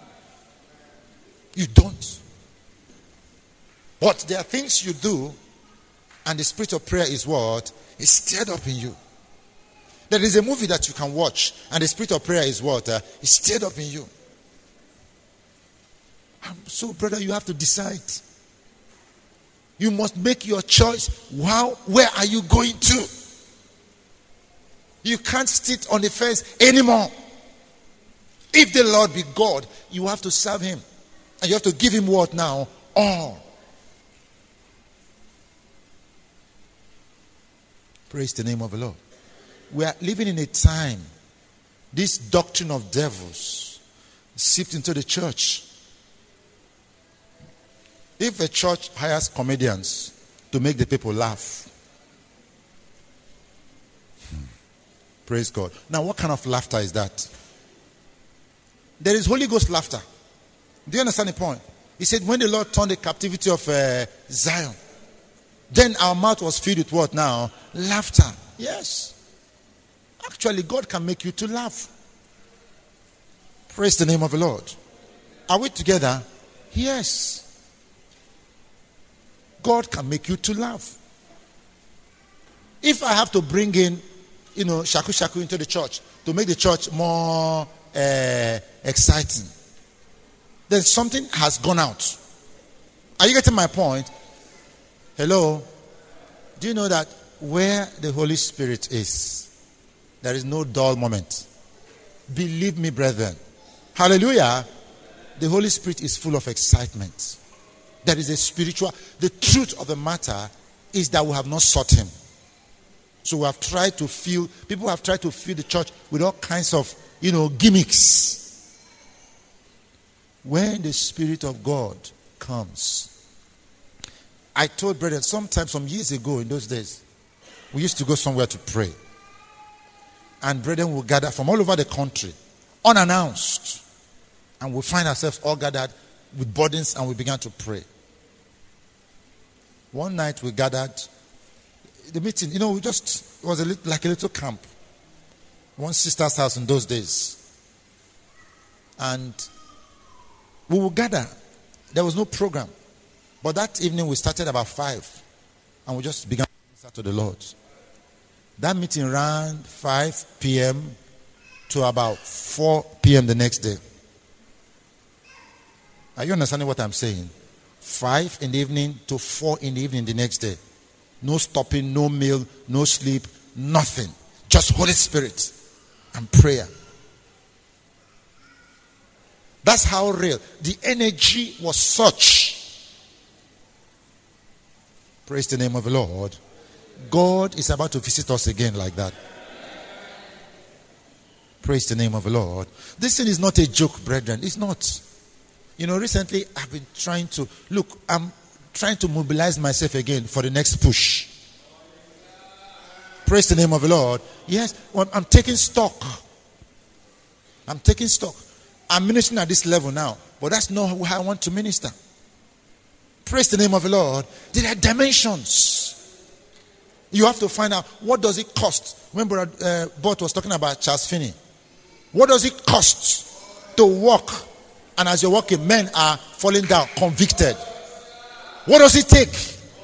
Speaker 1: You don't. But there are things you do, and the spirit of prayer is what? It's stirred up in you. There is a movie that you can watch, and the spirit of prayer is what? It's stirred up in you. So, brother, you have to decide. You must make your choice. Wow, where are you going to? You can't sit on the fence anymore. If the Lord be God, you have to serve him. And you have to give him what now? All. Praise the name of the Lord. We are living in a time, this doctrine of devils seeped into the church. If a church hires comedians to make the people laugh, praise God. Now, what kind of laughter is that? There is Holy Ghost laughter. Do you understand the point? He said, when the Lord turned the captivity of Zion, then our mouth was filled with what now? Laughter. Yes. Actually, God can make you to laugh. Praise the name of the Lord. Are we together? Yes. God can make you to laugh. If I have to bring in, shaku into the church to make the church more exciting, then something has gone out. Are you getting my point? Hello? Do you know that where the Holy Spirit is, there is no dull moment? Believe me, brethren. Hallelujah. The Holy Spirit is full of excitement. There is a spiritual, the truth of the matter is that we have not sought him. So we have tried to fill, people have tried to fill the church with all kinds of, gimmicks. When the Spirit of God comes, I told brethren, some years ago in those days, we used to go somewhere to pray. And brethren will gather from all over the country, unannounced. And we'll find ourselves all gathered with burdens and we began to pray. One night we gathered, the meeting, we just, it was like a little camp. One sister's house in those days. And we will gather. There was no program. But that evening we started about 5. And we just began to minister to the Lord. That meeting ran 5 p.m. to about 4 p.m. the next day. Are you understanding what I'm saying? 5 in the evening to 4 in the evening the next day. No stopping, no meal, no sleep, nothing. Just Holy Spirit and prayer. That's how real. The energy was such. Praise the name of the Lord. God is about to visit us again like that. Praise the name of the Lord. This thing is not a joke, brethren. It's not. Recently I've been I'm trying to mobilize myself again for the next push. Praise the name of the Lord. Yes, I'm taking stock. I'm ministering at this level now, but that's not how I want to minister. Praise the name of the Lord. There are dimensions. You have to find out, what does it cost? When Brother Bott was talking about Charles Finney, what does it cost to walk? And as you're walking, men are falling down, convicted. What does it take?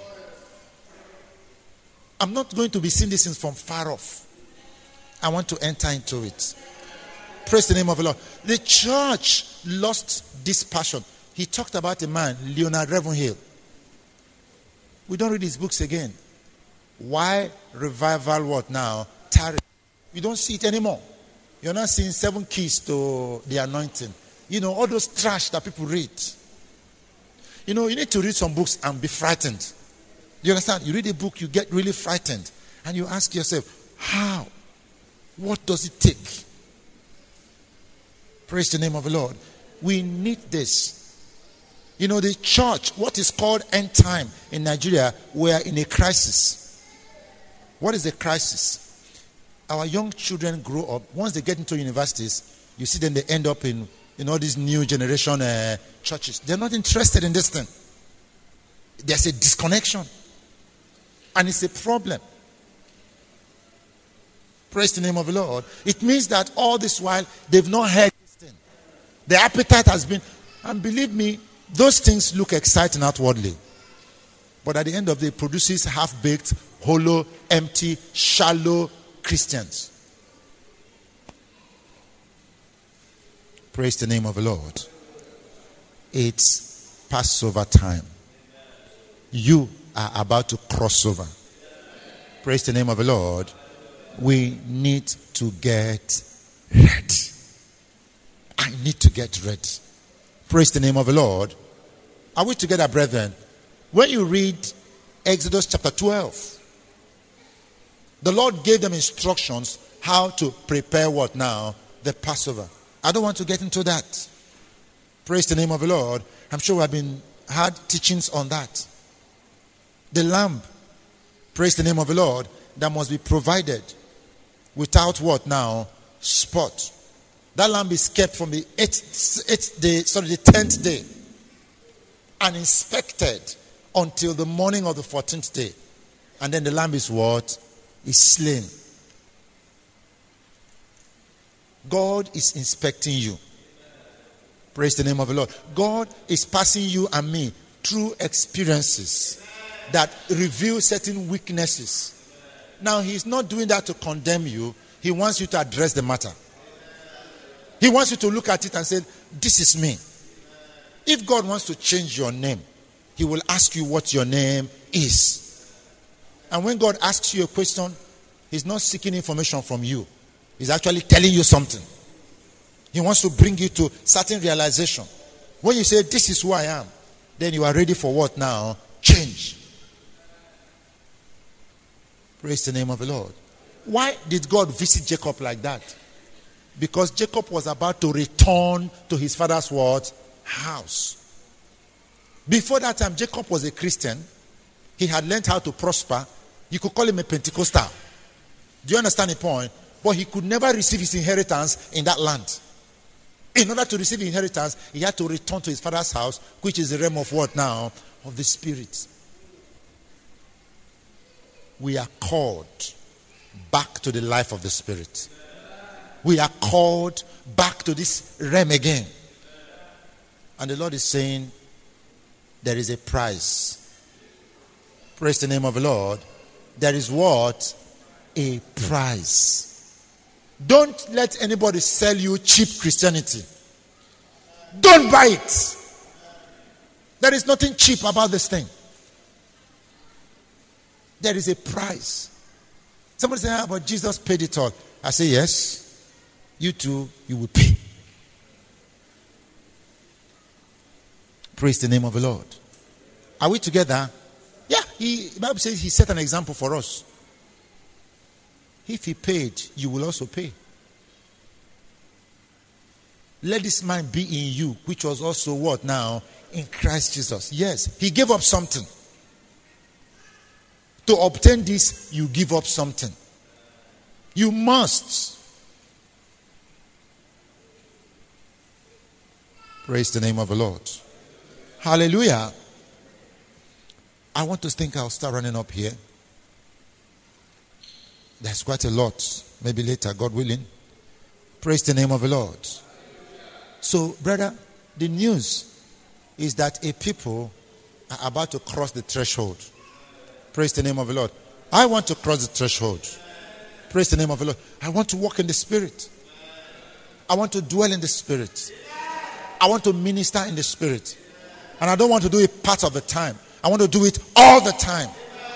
Speaker 1: I'm not going to be seeing these things from far off. I want to enter into it. Praise the name of the Lord. The church lost this passion. He talked about a man, Leonard Ravenhill. We don't read his books again. Why revival what now? Tarry. We don't see it anymore. You're not seeing 7 keys to the anointing. all those trash that people read. You need to read some books and be frightened. You understand? You read a book, you get really frightened. And you ask yourself, how? What does it take? Praise the name of the Lord. We need this. The church, what is called end time in Nigeria, we are in a crisis. What is a crisis? Our young children grow up. Once they get into universities, you see them, they end up in all these new generation churches. They're not interested in this thing. There's a disconnection. And it's a problem. Praise the name of the Lord. It means that all this while, they've not heard this thing. The appetite has been, and believe me, those things look exciting outwardly. But at the end of the day, it produces half-baked, hollow, empty, shallow Christians. Praise the name of the Lord. It's Passover time. You are about to cross over. Praise the name of the Lord. We need to get ready. I need to get ready. Praise the name of the Lord. Are we together, brethren? When you read Exodus chapter 12, the Lord gave them instructions how to prepare what now? The Passover. I don't want to get into that. Praise the name of the Lord. I'm sure we have had teachings on that. The lamb, praise the name of the Lord, that must be provided without what now? Spot. That lamb is kept from the 10th day and inspected until the morning of the 14th day. And then the lamb is what? Is slain. God is inspecting you. Praise the name of the Lord. God is passing you and me through experiences that reveal certain weaknesses. Now, He's not doing that to condemn you. He wants you to address the matter. He wants you to look at it and say, this is me. If God wants to change your name, He will ask you what your name is. And when God asks you a question, He's not seeking information from you. He's actually telling you something. He wants to bring you to certain realization. When you say, this is who I am, then you are ready for what now? Change. Praise the name of the Lord. Why did God visit Jacob like that? Because Jacob was about to return to his father's what? House. Before that time, Jacob was a Christian. He had learned how to prosper. You could call him a Pentecostal. Do you understand the point? But he could never receive his inheritance in that land. In order to receive inheritance, he had to return to his father's house, which is the realm of what now? Of the Spirit. We are called back to the life of the Spirit. We are called back to this realm again. And the Lord is saying, there is a price. Praise the name of the Lord. There is what? A price. Don't let anybody sell you cheap Christianity. Don't buy it. There is nothing cheap about this thing. There is a price. Somebody say, but Jesus paid it all. I say, yes. You too, you will pay. Praise the name of the Lord. Are we together? Yeah, the Bible says He set an example for us. If He paid, you will also pay. Let this mind be in you, which was also what now? In Christ Jesus. Yes, He gave up something. To obtain this, you give up something. You must. Praise the name of the Lord. Hallelujah. I want to think I'll start running up here. There's quite a lot. Maybe later, God willing. Praise the name of the Lord. So, brother, the news is that a people are about to cross the threshold. Praise the name of the Lord. I want to cross the threshold. Praise the name of the Lord. I want to walk in the Spirit. I want to dwell in the Spirit. I want to minister in the Spirit. And I don't want to do it part of the time. I want to do it all the time.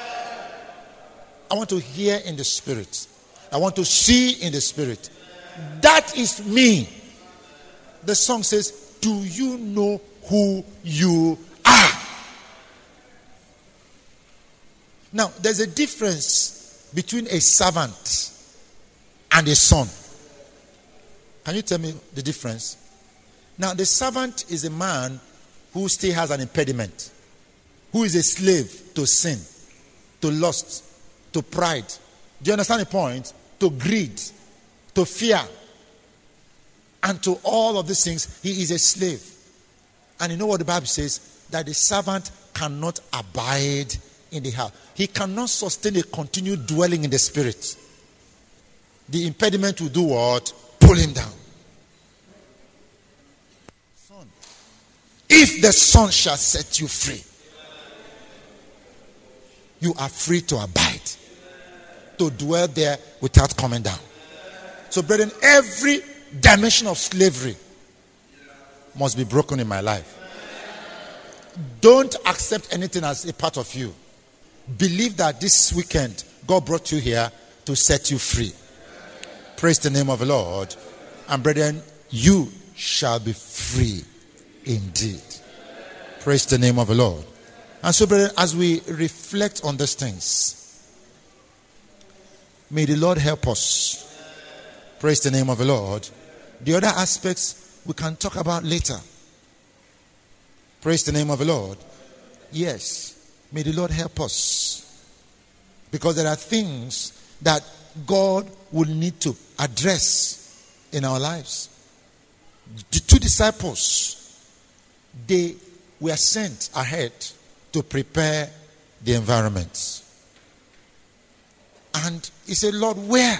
Speaker 1: I want to hear in the Spirit. I want to see in the Spirit. That is me. The song says, do you know who you are? Now, there's a difference between a servant and a son. Can you tell me the difference? Now, the servant is a man who still has an impediment, who is a slave to sin, to lust, to pride. Do you understand the point? To greed, to fear, and to all of these things. He is a slave. And you know what the Bible says? That the servant cannot abide in the house. He cannot sustain a continued dwelling in the spirit. The impediment will do what? Pull him down. Son. If the Son shall set you free, you are free to abide, to dwell there without coming down. So, brethren, every dimension of slavery must be broken in my life. Don't accept anything as a part of you. Believe that this weekend God brought you here to set you free. Praise the name of the Lord. And brethren, you shall be free indeed. Praise the name of the Lord. And so, brethren, as we reflect on these things, may the Lord help us. Praise the name of the Lord. The other aspects we can talk about later. Praise the name of the Lord. Yes, may the Lord help us. Because there are things that God will need to address in our lives. The two disciples, they were sent ahead to prepare the environment. And he said, Lord, where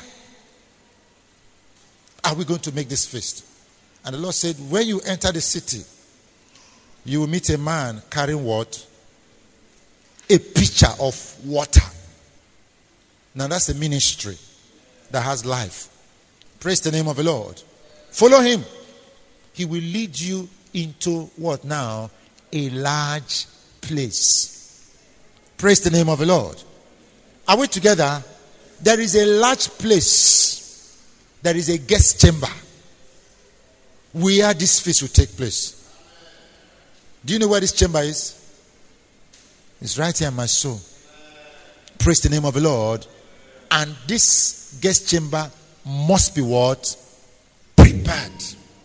Speaker 1: are we going to make this feast? And the Lord said, when you enter the city, you will meet a man carrying what? A pitcher of water. Now that's a ministry that has life. Praise the name of the Lord. Follow him. He will lead you into what now? A large place. Praise the name of the Lord. Are we together? There is a large place. There is a guest chamber where this feast will take place. Do you know where this chamber is? It's right here in my soul. Praise the name of the Lord. And this guest chamber must be what? Prepared.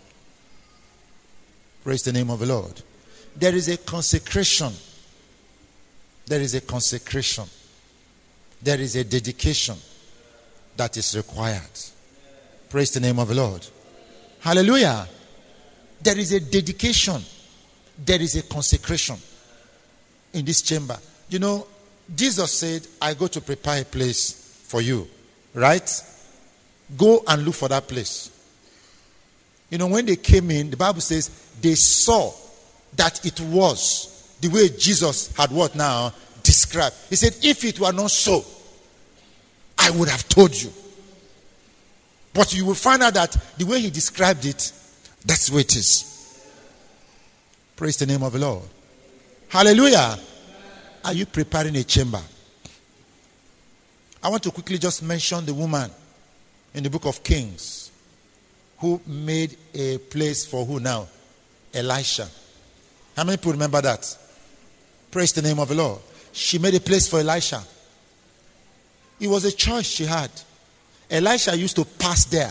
Speaker 1: Praise the name of the Lord. There is a consecration. There is a consecration. There is a dedication that is required. Praise the name of the Lord. Hallelujah. There is a dedication. There is a consecration in this chamber. You know, Jesus said, I go to prepare a place for you. Right? Go and look for that place. You know, when they came in, the Bible says they saw that it was the way Jesus had what now? Described. He said, if it were not so, I would have told you. But you will find out that the way he described it, that's the way it is. Praise the name of the Lord. Hallelujah. Are you preparing a chamber? I want to quickly just mention the woman in the book of Kings who made a place for who now? Elisha. How many people remember that? Praise the name of the Lord. She made a place for Elisha. It was a choice she had. Elisha used to pass there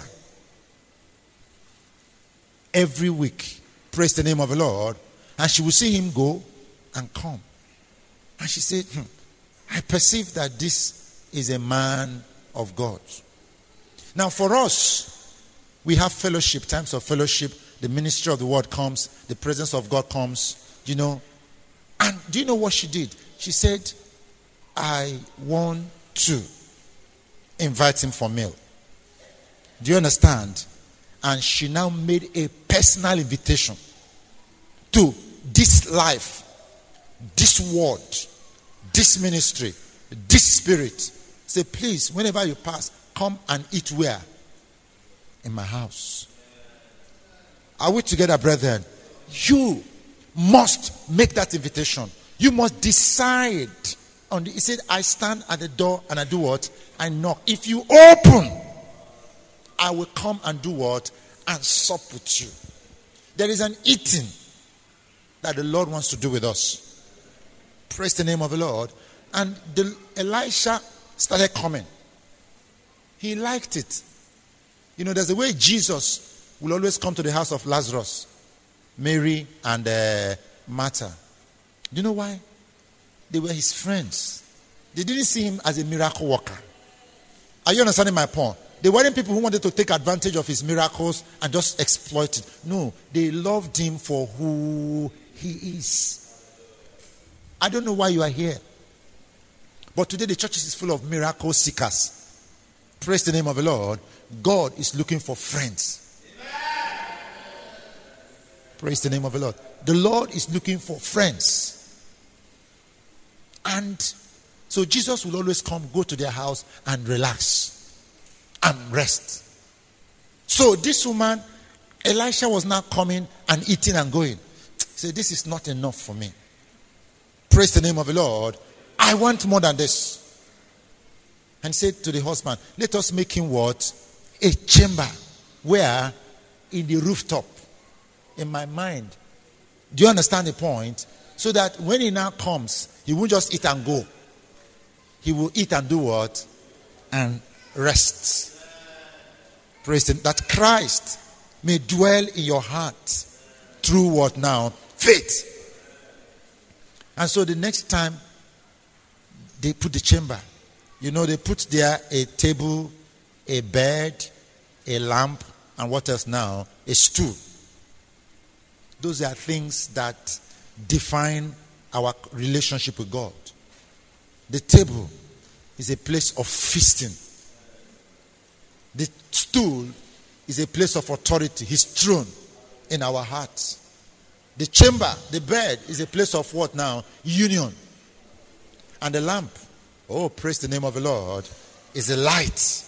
Speaker 1: every week. Praise the name of the Lord. And she would see him go and come. And she said, I perceive that this is a man of God. Now for us, we have fellowship, times of fellowship. The ministry of the word comes. The presence of God comes. You know. And do you know what she did? She said, I want to invite him for meal. Do you understand? And she now made a personal invitation to this life, this word, this ministry, this spirit. Say, please, whenever you pass, come and eat where? In my house. Are we together, brethren? You must make that invitation. You must decide on the, he said, I stand at the door and I do what? I knock. If you open, I will come and do what? And sup with you. There is an eating that the Lord wants to do with us. Praise the name of the Lord. And Elisha started coming. He liked it. You know, there's a way Jesus will always come to the house of Lazarus, Mary and Martha. Do you know why? They were his friends. They didn't see him as a miracle worker. Are you understanding my point? They weren't people who wanted to take advantage of his miracles and just exploit it. No, they loved him for who he is. I don't know why you are here. But today the church is full of miracle seekers. Praise the name of the Lord. God is looking for friends. Amen. Praise the name of the Lord. The Lord is looking for friends. And so Jesus will always come, go to their house and relax and rest. So this woman, Elisha was now coming and eating and going. Say, this is not enough for me. Praise the name of the Lord. I want more than this. And said to the husband, let us make him what? A chamber. Where? In the rooftop. In my mind. Do you understand the point? So that when he now comes, he won't just eat and go. He will eat and do what? And rest. Praise him. That Christ may dwell in your heart. Through what now? Faith. And so the next time they put the chamber, you know, they put there a table, a bed, a lamp, and what else now? A stool. Those are things that define our relationship with God. The table is a place of feasting. The stool is a place of authority, his throne in our hearts. The chamber, the bed, is a place of what now? Union. And the lamp, oh, praise the name of the Lord, is a light.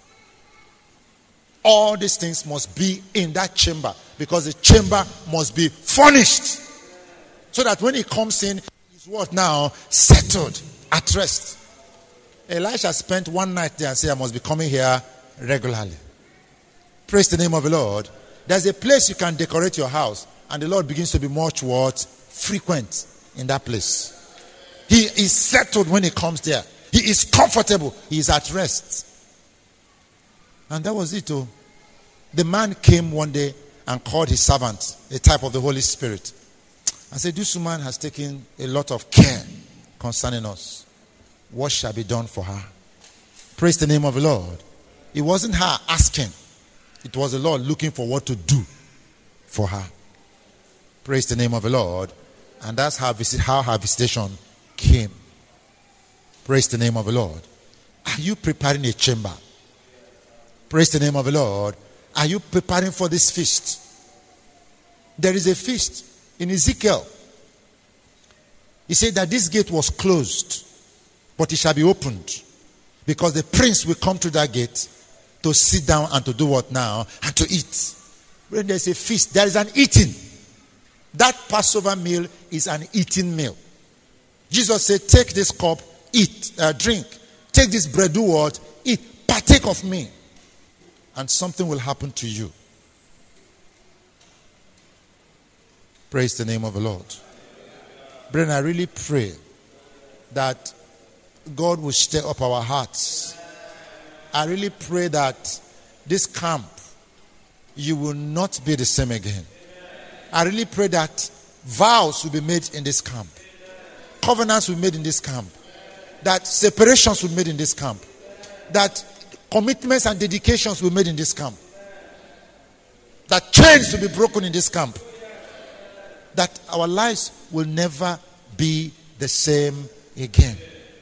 Speaker 1: All these things must be in that chamber because the chamber must be furnished. So that when he comes in, he's what now? Settled, at rest. Elisha spent one night there and said, I must be coming here regularly. Praise the name of the Lord. There's a place you can decorate your house and the Lord begins to be much what? Frequent in that place. He is settled when he comes there. He is comfortable. He is at rest. And that was it. Oh. The man came one day and called his servant, a type of the Holy Spirit, and said, this woman has taken a lot of care concerning us. What shall be done for her? Praise the name of the Lord. It wasn't her asking. It was the Lord looking for what to do for her. Praise the name of the Lord. And that's how her visitation came. Praise the name of the Lord. Are you preparing a chamber? Praise the name of the Lord. Are you preparing for this feast? There is a feast in Ezekiel. He said that this gate was closed, but it shall be opened, because the prince will come to that gate to sit down and to do what now? And to eat. When there's a feast, there is an eating. That Passover meal is an eating meal. Jesus said, take this cup, eat, drink. Take this bread, do what? Eat. Partake of me. And something will happen to you. Praise the name of the Lord. Brethren, I really pray that God will stir up our hearts. I really pray that this camp, you will not be the same again. I really pray that vows will be made in this camp. Covenants will be made in this camp. That separations will be made in this camp. That commitments and dedications will be made in this camp. That chains will be broken in this camp. That our lives will never be the same again.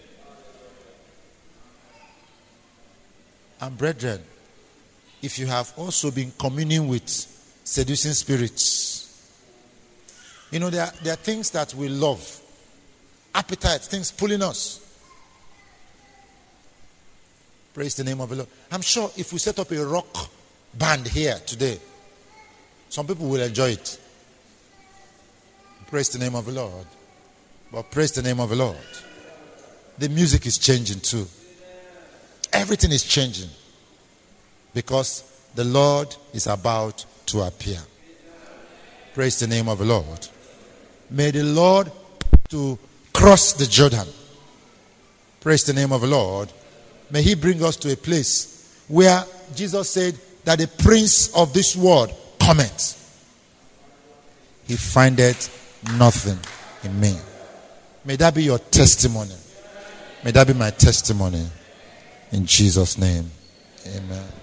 Speaker 1: And brethren, if you have also been communing with seducing spirits, you know, there are things that we love. Appetites, things pulling us. Praise the name of the Lord. I'm sure if we set up a rock band here today, some people will enjoy it. Praise the name of the Lord. But praise the name of the Lord. The music is changing too. Everything is changing. Because the Lord is about to appear. Praise the name of the Lord. May the Lord to cross the Jordan. Praise the name of the Lord. May he bring us to a place where Jesus said that the prince of this world cometh. He findeth nothing in me. May that be your testimony. May that be my testimony. In Jesus' name. Amen.